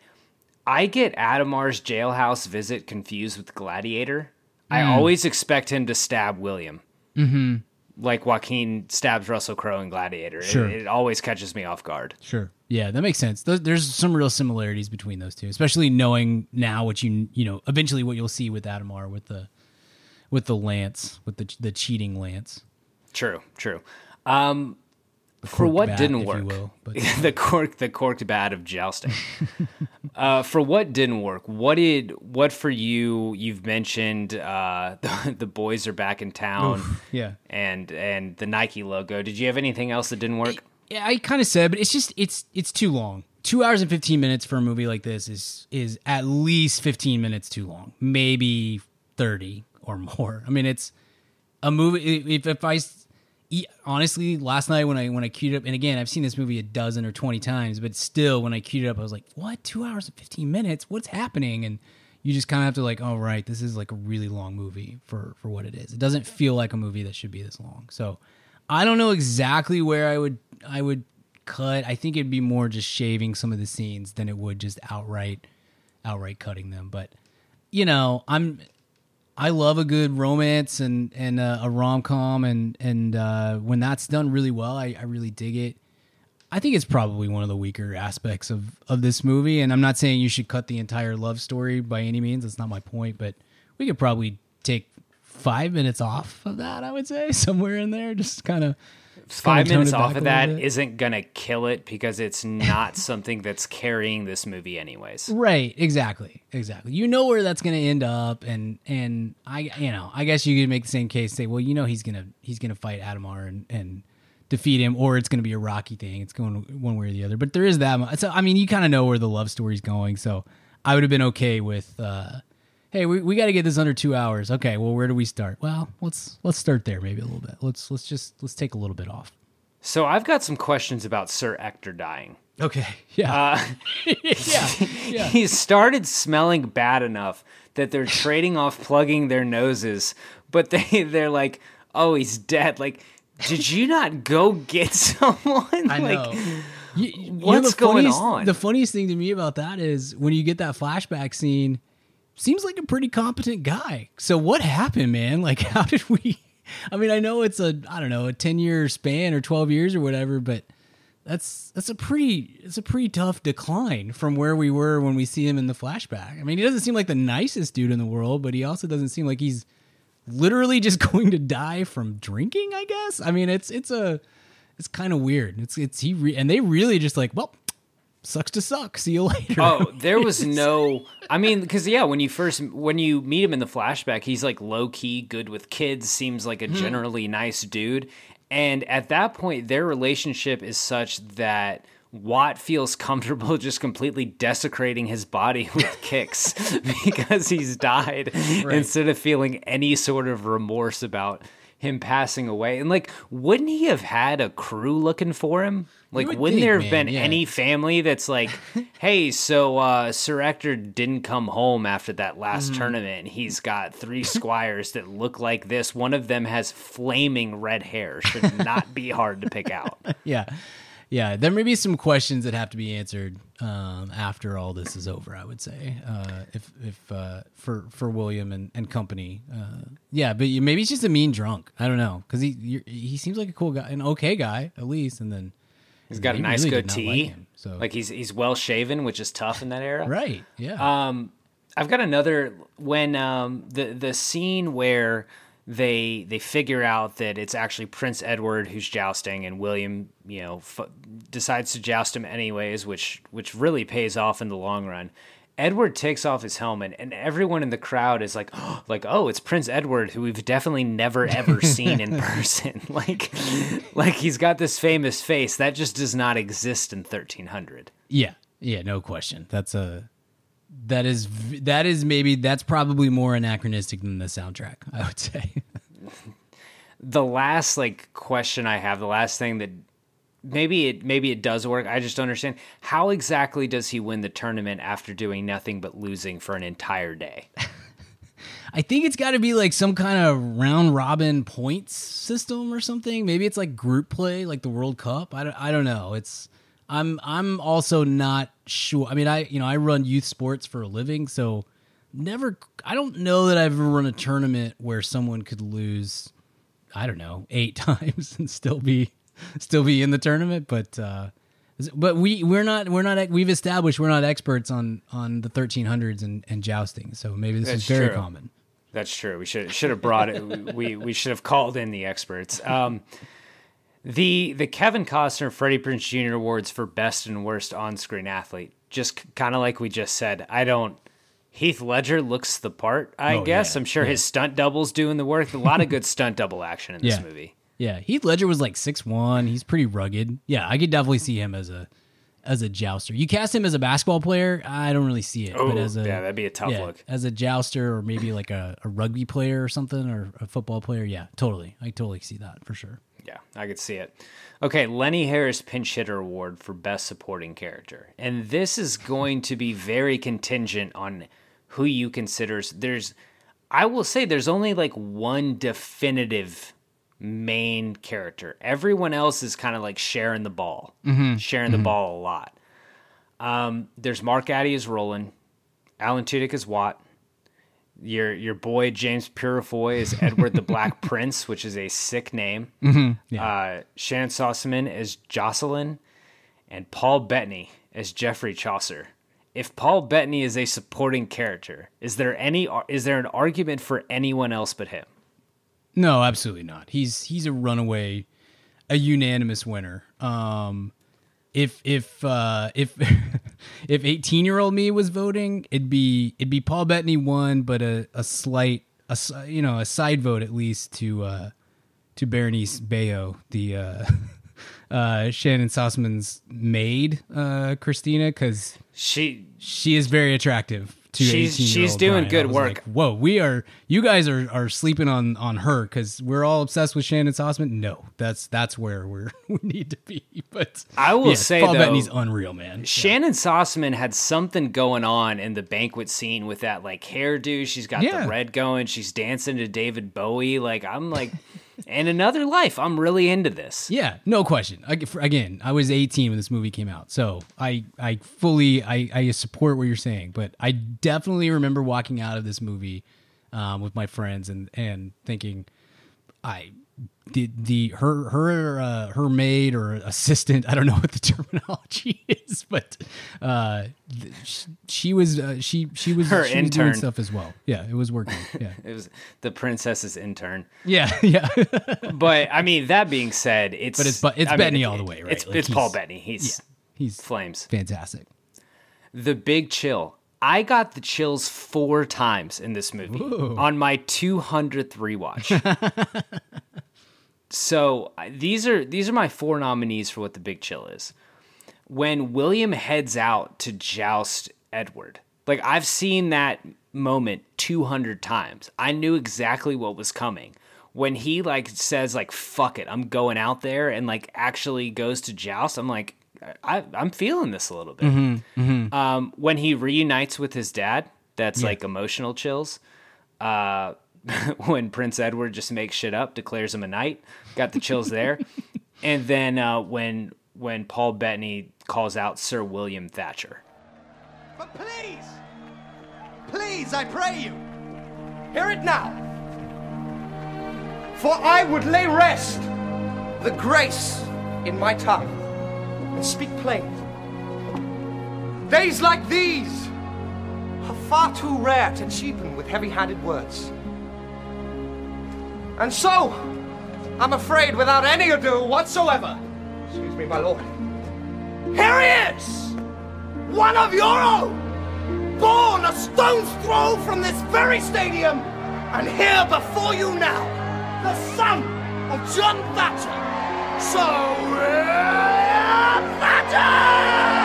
I get Adamar's jailhouse visit confused with Gladiator. Mm. I always expect him to stab William. Mm-hmm. Like Joaquin stabs Russell Crowe in Gladiator. Sure. It, it always catches me off guard. Sure. Yeah, that makes sense. There's some real similarities between those two, especially knowing now what you you know eventually what you'll see with Adamar with the with the lance with the the cheating lance. True. True. Um, for what bat, didn't work, will, but... the cork the corked bat of jousting. uh, for what didn't work, what did what for you? You've mentioned uh, the, the boys are back in town. Oof, yeah, and and the Nike logo. Did you have anything else that didn't work? Yeah, I kind of said, but it's just it's it's too long. Two hours and fifteen minutes for a movie like this is is at least fifteen minutes too long, maybe thirty or more. I mean, it's a movie. If if I honestly, last night when I when I queued up, and again, I've seen this movie a dozen or twenty times, but still, when I queued it up, I was like, "What? Two hours and fifteen minutes? What's happening?" And you just kind of have to like, "Oh, right, this is like a really long movie for for what it is. It doesn't feel like a movie that should be this long." So, I don't know exactly where I would I would cut. I think it'd be more just shaving some of the scenes than it would just outright outright cutting them. But you know, I'm. I love a good romance and and uh, a rom com, and and uh, when that's done really well, I, I really dig it. I think it's probably one of the weaker aspects of, of this movie, and I'm not saying you should cut the entire love story by any means. That's not my point, but we could probably take five minutes off of that. I would say somewhere in there, just kind of. Five minutes off of that isn't going to kill it because it's not something that's carrying this movie anyways. Right. Exactly. Exactly. You know where that's going to end up. And, and I, you know, I guess you could make the same case, say, well, you know, he's going to, he's going to fight Adamar and, and defeat him, or it's going to be a Rocky thing. It's going one way or the other. But there is that much. So, I mean, you kind of know where the love story's going. So I would have been okay with, uh, hey, we we got to get this under two hours. Okay, well, where do we start? Well, let's let's start there maybe a little bit. Let's let's just let's take a little bit off. So I've got some questions about Sir Ector dying. Okay. Yeah. Uh, yeah. yeah. He started smelling bad enough that they're trading off plugging their noses, but they they're like, oh, he's dead. Like, did you not go get someone? I like, know. You, you what's know, the going funniest, on? The funniest thing to me about that is when you get that flashback scene, seems like a pretty competent guy. So what happened, man? Like, how did we? I mean, I know it's a I don't know a ten year span or twelve years or whatever, but that's that's a pretty it's a pretty tough decline from where we were when we see him in the flashback. I mean, he doesn't seem like the nicest dude in the world, but he also doesn't seem like he's literally just going to die from drinking, I guess. I mean, it's it's a it's kind of weird. It's it's he re- and they really just like, well, sucks to suck. See you later. Oh, there was no. I mean, because yeah, when you first when you meet him in the flashback, he's like low key, good with kids, seems like a generally nice dude. And at that point, their relationship is such that Watt feels comfortable just completely desecrating his body with kicks because he's died, right, instead of feeling any sort of remorse about him passing away. And like, wouldn't he have had a crew looking for him? Like, would wouldn't think, there have man, been yeah. any family that's like, hey, so uh, Sir Ector didn't come home after that last Mm-hmm. tournament. He's got three squires that look like this. One of them has flaming red hair. Should not be hard to pick out. Yeah. Yeah, there may be some questions that have to be answered um, after all this is over, I would say, uh, if if uh, for for William and, and company. Uh, yeah, but you, maybe he's just a mean drunk. I don't know, because he you're, he seems like a cool guy, an okay guy at least, and then he's got a nice really did not goatee. like him, so like he's he's well shaven, which is tough in that era. right, yeah. Um, I've got another when um the the scene where they they figure out that it's actually Prince Edward who's jousting, and William, you know, f- decides to joust him anyways, which which really pays off in the long run. Edward takes off his helmet, and everyone in the crowd is like, oh, like, oh, it's Prince Edward, who we've definitely never ever seen in person. like, like he's got this famous face that just does not exist in thirteen hundred. Yeah, yeah, no question. That's a that is that is maybe that's probably more anachronistic than the soundtrack, I would say. The last like question I have, the last thing that maybe it maybe it does work, I just don't understand, how exactly does he win the tournament after doing nothing but losing for an entire day? I think it's got to be like some kind of round robin points system or something. Maybe it's like group play, like the World Cup. I don't, I don't know. It's I'm I'm also not sure. I mean, I you know I run youth sports for a living, so never. I don't know that I've ever run a tournament where someone could lose, I don't know, eight times and still be still be in the tournament. But uh, but we we're not we're not we've established we're not experts on on the thirteen hundreds and, and jousting. So maybe this That's is very true. common. That's true. We should should have brought it. we we should have called in the experts. Um, the the Kevin Costner Freddie Prinze Junior Awards for best and worst on screen athlete. Just kind of like we just said. I don't. Heath Ledger looks the part, I Oh, guess. yeah, I'm sure yeah. his stunt double's doing the work. A lot of good stunt double action in this Yeah. movie. Yeah, Heath Ledger was like six one. He's pretty rugged. Yeah, I could definitely see him as a as a jouster. You cast him as a basketball player, I don't really see it. Oh, but as a, yeah, that'd be a tough yeah, look. As a jouster or maybe like a, a rugby player or something, or a football player, yeah, totally. I totally see that for sure. Yeah, I could see it. Okay, Lenny Harris Pinch Hitter Award for Best Supporting Character. And this is going to be very contingent on who you consider. There's, I will say there's only like one definitive main character. Everyone else is kind of like sharing the ball, Mhm. sharing Mhm. the ball a lot. Um, there's Mark Addy as Roland, Alan Tudyk as Watt, your your boy James Purefoy is Edward the Black Prince, which is a sick name. Mhm, yeah. Uh, Shannon Sossaman as Jocelyn, and Paul Bettany as Geoffrey Chaucer. If Paul Bettany is a supporting character, is there any is there an argument for anyone else but him? No, absolutely not. He's he's a runaway, a unanimous winner. Um, if if uh, if if eighteen year old me was voting, it'd be it'd be Paul Bettany one, but a, a slight a s- you know a side vote at least to uh, to Berenice Bejo, the uh, uh, Shannon Sossman's maid, uh, Christina, because she she is very attractive. She's she's doing Brian. good work. Like, whoa, we are you guys are, are sleeping on, on her because we're all obsessed with Shannon Sossman. No, that's that's where we're we need to be. But I will yes, say Paul though, Bettany's unreal, man. Shannon yeah. Sossman had something going on in the banquet scene with that like hairdo. She's got yeah. the red going. She's dancing to David Bowie. Like I'm like. In another life, I'm really into this. Yeah, no question. I, again, I was eighteen when this movie came out, so I I fully I, I support what you're saying. But I definitely remember walking out of this movie um, with my friends and, and thinking, I the the her her uh, her maid or assistant, I don't know what the terminology is, but uh, she, she was uh, she she was her she was intern doing stuff as well. Yeah, it was working. Yeah, it was the princess's intern. Yeah, yeah. But I mean, that being said, it's but it's but it's I Bettany mean, all the way, right? It's like it's Paul Bettany. He's yeah, he's flames. Fantastic. The Big Chill. I got the chills four times in this movie Ooh. on my two hundredth rewatch. So these are these are my four nominees for what The Big Chill is. When William heads out to joust Edward, like I've seen that moment two hundred times. I knew exactly what was coming. When he like says like fuck it, I'm going out there and like actually goes to joust, I'm like I, I'm feeling this a little bit. Mm-hmm, mm-hmm. Um, when he reunites with his dad, that's yeah. like emotional chills. Uh, when Prince Edward just makes shit up, declares him a knight, got the chills there. And then uh, when when Paul Bettany calls out Sir William Thatcher. But please, please, I pray you, hear it now. For I would lay rest the grace in my tongue and speak plain. Days like these are far too rare to cheapen with heavy-handed words. And so, I'm afraid without any ado whatsoever, excuse me, my lord, here he is, one of your own, born a stone's throw from this very stadium, and here before you now, the son of John Thatcher, Sir William Thatcher!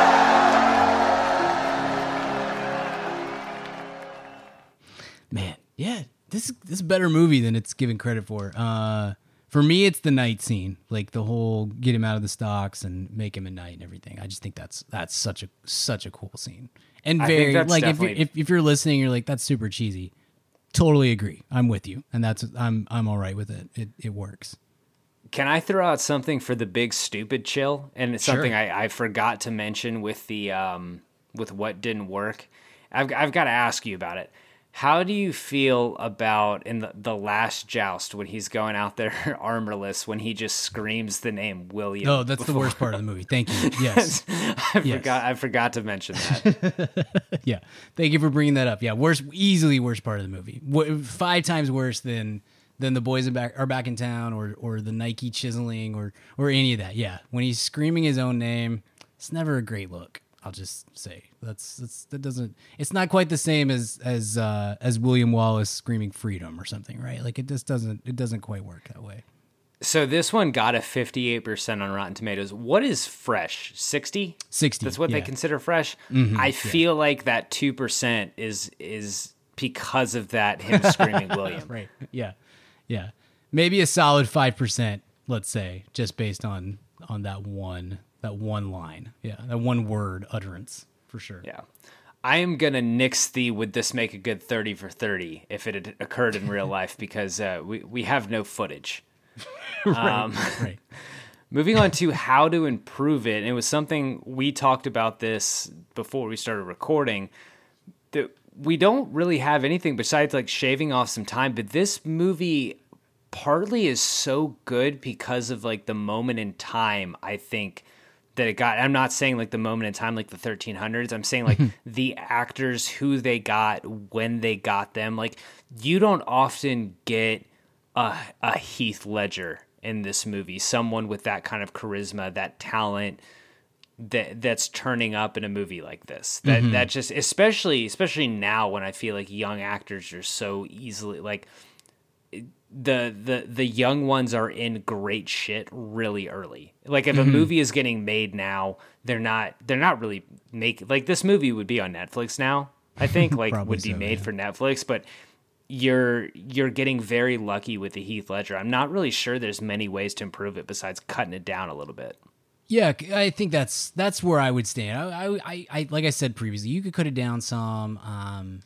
Man, yeah. This, this is a better movie than it's given credit for. Uh, for me, it's the night scene, like the whole get him out of the stocks and make him a knight and everything. I just think that's that's such a such a cool scene, and very like if you're, if if you're listening, you're like that's super cheesy. Totally agree. I'm with you, and that's I'm I'm all right with it. It it works. Can I throw out something for the big stupid chill? And it's something sure. I, I forgot to mention with the um with what didn't work. I've I've got to ask you about it. How do you feel about in the, the last joust when he's going out there armorless when he just screams the name William? Oh, that's before? the worst part of the movie. Thank you. Yes, I yes. forgot. I forgot to mention that. Yeah, thank you for bringing that up. Yeah, worst, easily worst part of the movie. Five times worse than than the boys are back are back in town or or the Nike chiseling or or any of that. Yeah, when he's screaming his own name, it's never a great look. I'll just say that's that's that doesn't. It's not quite the same as as uh, as William Wallace screaming freedom or something, right? Like it just doesn't it doesn't quite work that way. So this one got a fifty-eight percent on Rotten Tomatoes. What is fresh? sixty? sixty. That's what yeah. they consider fresh. Mm-hmm, I yeah. feel like that two percent is is because of that him screaming William. Right. Yeah. Yeah. Maybe a solid five percent, let's say, just based on on that one. That one line. Yeah, that one word utterance, for sure. Yeah. I am going to nix the would this make a good thirty for thirty if it had occurred in real life because uh, we, we have no footage. right, um, right. Moving on to how to improve it. And it was something we talked about this before we started recording. That we don't really have anything besides like shaving off some time, but this movie partly is so good because of like the moment in time, I think, that it got. I'm not saying like the moment in time like the thirteen hundreds. I'm saying like the actors who they got when they got them. Like you don't often get a, a Heath Ledger in this movie, someone with that kind of charisma, that talent that that's turning up in a movie like this. That mm-hmm. that just especially especially now when I feel like young actors are so easily like the the the young ones are in great shit really early. Like if Mm-hmm. a movie is getting made now, they're not they're not really making, like this movie would be on Netflix now. I think like Probably would be so, made yeah. for Netflix, but you're you're getting very lucky with the Heath Ledger. I'm not really sure there's many ways to improve it besides cutting it down a little bit. Yeah, I think that's that's where I would stand. I, I, I, I like I said previously, you could cut it down some, um,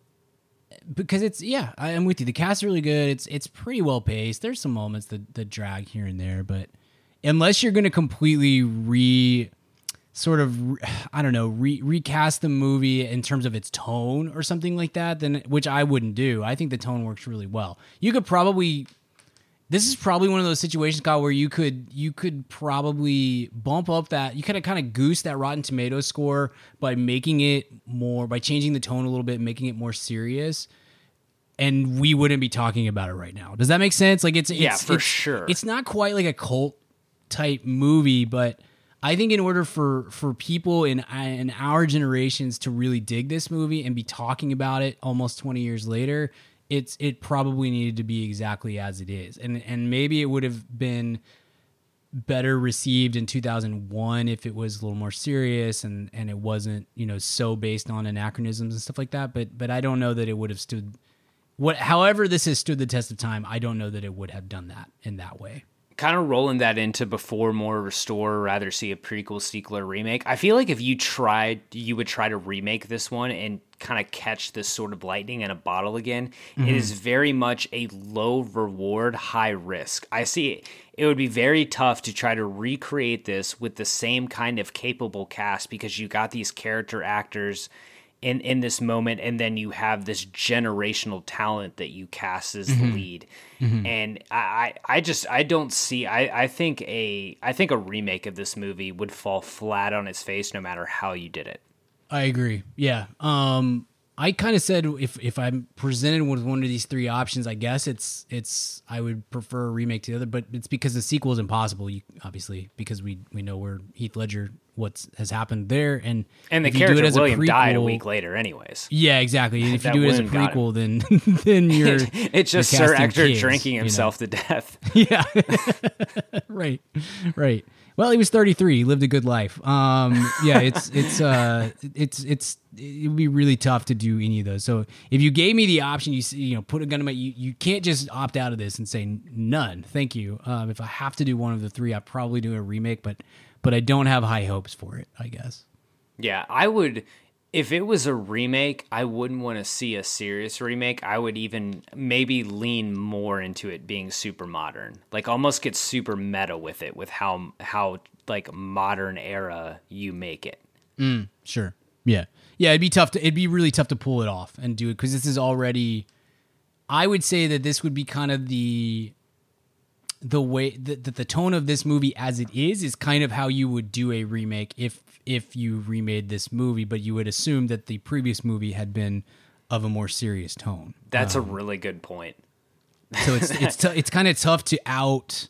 because it's yeah, I, I'm with you. The cast is really good. It's it's pretty well paced. There's some moments that, that drag here and there, but unless you're going to completely re, sort of, re- I don't know, re, recast the movie in terms of its tone or something like that, then which I wouldn't do. I think the tone works really well. You could probably. This is probably one of those situations, Kyle, where you could you could probably bump up that, you could have kind of goose that Rotten Tomatoes score by making it more, by changing the tone a little bit, making it more serious, and we wouldn't be talking about it right now. Does that make sense? Like it's, it's Yeah, for it's, sure. It's not quite like a cult type movie, but I think in order for for people in in our generations to really dig this movie and be talking about it almost twenty years later, it's it probably needed to be exactly as it is. And and maybe it would have been better received in two thousand one if it was a little more serious and, and it wasn't, you know, so based on anachronisms and stuff like that. But but I don't know that it would have stood what however this has stood the test of time, I don't know that it would have done that in that way. Kind of rolling that into before, more, restore, rather see a prequel, sequel, or remake. I feel like if you tried, you would try to remake this one and kind of catch this sort of lightning in a bottle again. Mm-hmm. It is very much a low reward, high risk. I see it. It would be very tough to try to recreate this with the same kind of capable cast because you got these character actors in, in this moment, and then you have this generational talent that you cast as Mm-hmm. the lead. Mm-hmm. And I, I just I don't see I, I think a I think a remake of this movie would fall flat on its face no matter how you did it. I agree. Yeah. Um, I kind of said if if I'm presented with one of these three options, I guess it's it's I would prefer a remake to the other, but it's because the sequel is impossible. You obviously because we we know where Heath Ledger what has happened there, and And the if you do character it as a William died a prequel- week later, anyways. Yeah, exactly. And if you That do it as a William got him. prequel, then then you're It's just you're Sir casting Hector kids, drinking you know? himself to death. Yeah. right. Right. Well, he was thirty-three. He lived a good life. Um, yeah, it's it's uh, it's it's it would be really tough to do any of those. So if you gave me the option, you see, you know, put a gun to my, you, you can't just opt out of this and say none. Thank you. Um, if I have to do one of the three, I'd probably do a remake, but but I don't have high hopes for it, I guess. Yeah, I would. If it was a remake, I wouldn't want to see a serious remake. I would even maybe lean more into it being super modern, like almost get super meta with it, with how how like modern era you make it. Mm, sure. Yeah. Yeah. It'd be tough to. It'd be really tough to pull it off and do it because this is already. I would say that this would be kind of the. The way that the, the tone of this movie as it is is kind of how you would do a remake if if you remade this movie, but you would assume that the previous movie had been of a more serious tone. That's Um, a really good point. So it's it's t- it's kind of tough to out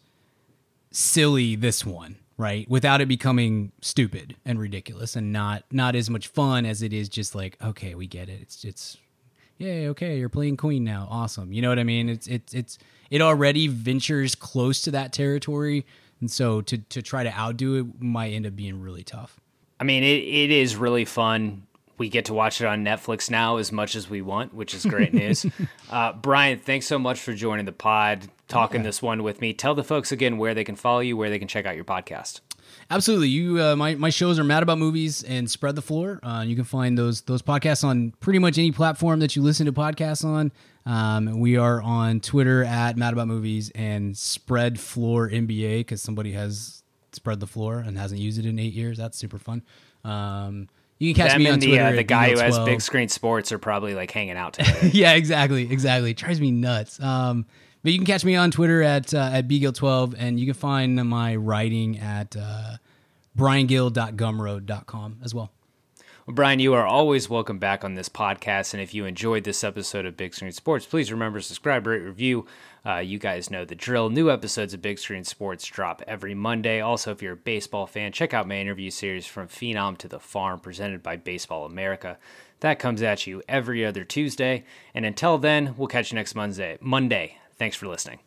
silly this one, right? Without it becoming stupid and ridiculous and not not as much fun as it is just like, okay, we get it. It's it's yay, okay, you're playing Queen now. Awesome. You know what I mean? It's it's it's it already ventures close to that territory, and so to to try to outdo it might end up being really tough. I mean, it, it is really fun. We get to watch it on Netflix now as much as we want, which is great news. Uh, Brian, thanks so much for joining the pod, talking Yeah. this one with me. Tell the folks again where they can follow you, where they can check out your podcast. Absolutely. You, uh, my my shows are Mad About Movies and Spread the Floor. Uh, you can find those those podcasts on pretty much any platform that you listen to podcasts on. Um, we are on Twitter at Mad About Movies and Spread Floor N B A because somebody has spread the floor and hasn't used it in eight years. That's super fun. Um, you can catch Them me on and the, Twitter. uh, at the guy who has Beagle Big twelve. Screen Sports are probably like hanging out together. Yeah, exactly, exactly. It drives me nuts. Um, but you can catch me on Twitter at uh, at B Gill twelve, and you can find my writing at uh, brian gill dot gumroad dot com as well. Well, Brian, you are always welcome back on this podcast, and if you enjoyed this episode of Big Screen Sports, please remember to subscribe, rate, review. Uh, you guys know the drill. New episodes of Big Screen Sports drop every Monday. Also, if you're a baseball fan, check out my interview series From Phenom to the Farm, presented by Baseball America. That comes at you every other Tuesday, and until then, we'll catch you next Monday. Monday. Thanks for listening.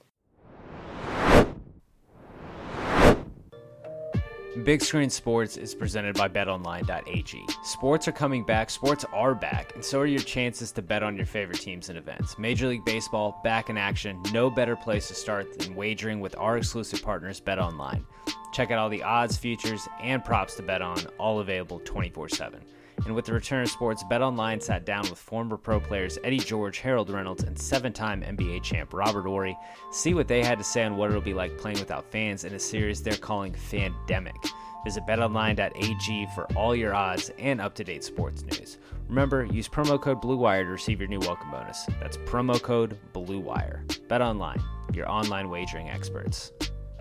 Big Screen Sports is presented by bet online dot a g. Sports are coming back, sports are back, and so are your chances to bet on your favorite teams and events. Major League Baseball, back in action. No better place to start than wagering with our exclusive partners, BetOnline. Check out all the odds, futures, and props to bet on, all available twenty-four seven. And with the return of sports, BetOnline sat down with former pro players Eddie George, Harold Reynolds, and seven-time N B A champ Robert Horry. See what they had to say on what it'll be like playing without fans in a series they're calling Fandemic. Visit bet online dot a g for all your odds and up-to-date sports news. Remember, use promo code BlueWire to receive your new welcome bonus. That's promo code BlueWire. BetOnline, your online wagering experts.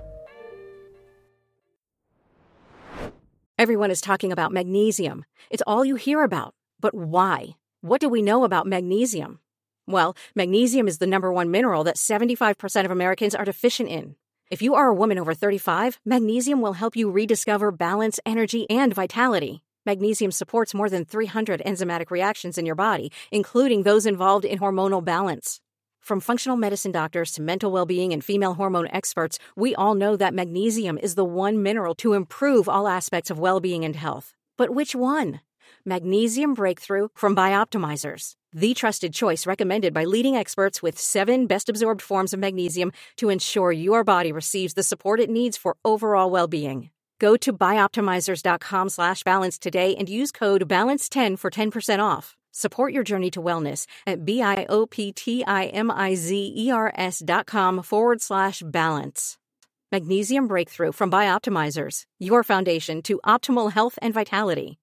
Everyone is talking about magnesium. It's all you hear about. But why? What do we know about magnesium? Well, magnesium is the number one mineral that seventy-five percent of Americans are deficient in. If you are a woman over thirty-five, magnesium will help you rediscover balance, energy, and vitality. Magnesium supports more than three hundred enzymatic reactions in your body, including those involved in hormonal balance. From functional medicine doctors to mental well-being and female hormone experts, we all know that magnesium is the one mineral to improve all aspects of well-being and health. But which one? Magnesium Breakthrough from Bioptimizers, the trusted choice recommended by leading experts with seven best-absorbed forms of magnesium to ensure your body receives the support it needs for overall well-being. Go to bioptimizers dot com slash balance today and use code balance ten for ten percent off. Support your journey to wellness at B-I-O-P-T-I-M-I-Z-E-R-S dot com forward slash balance. Magnesium Breakthrough from Bioptimizers, your foundation to optimal health and vitality.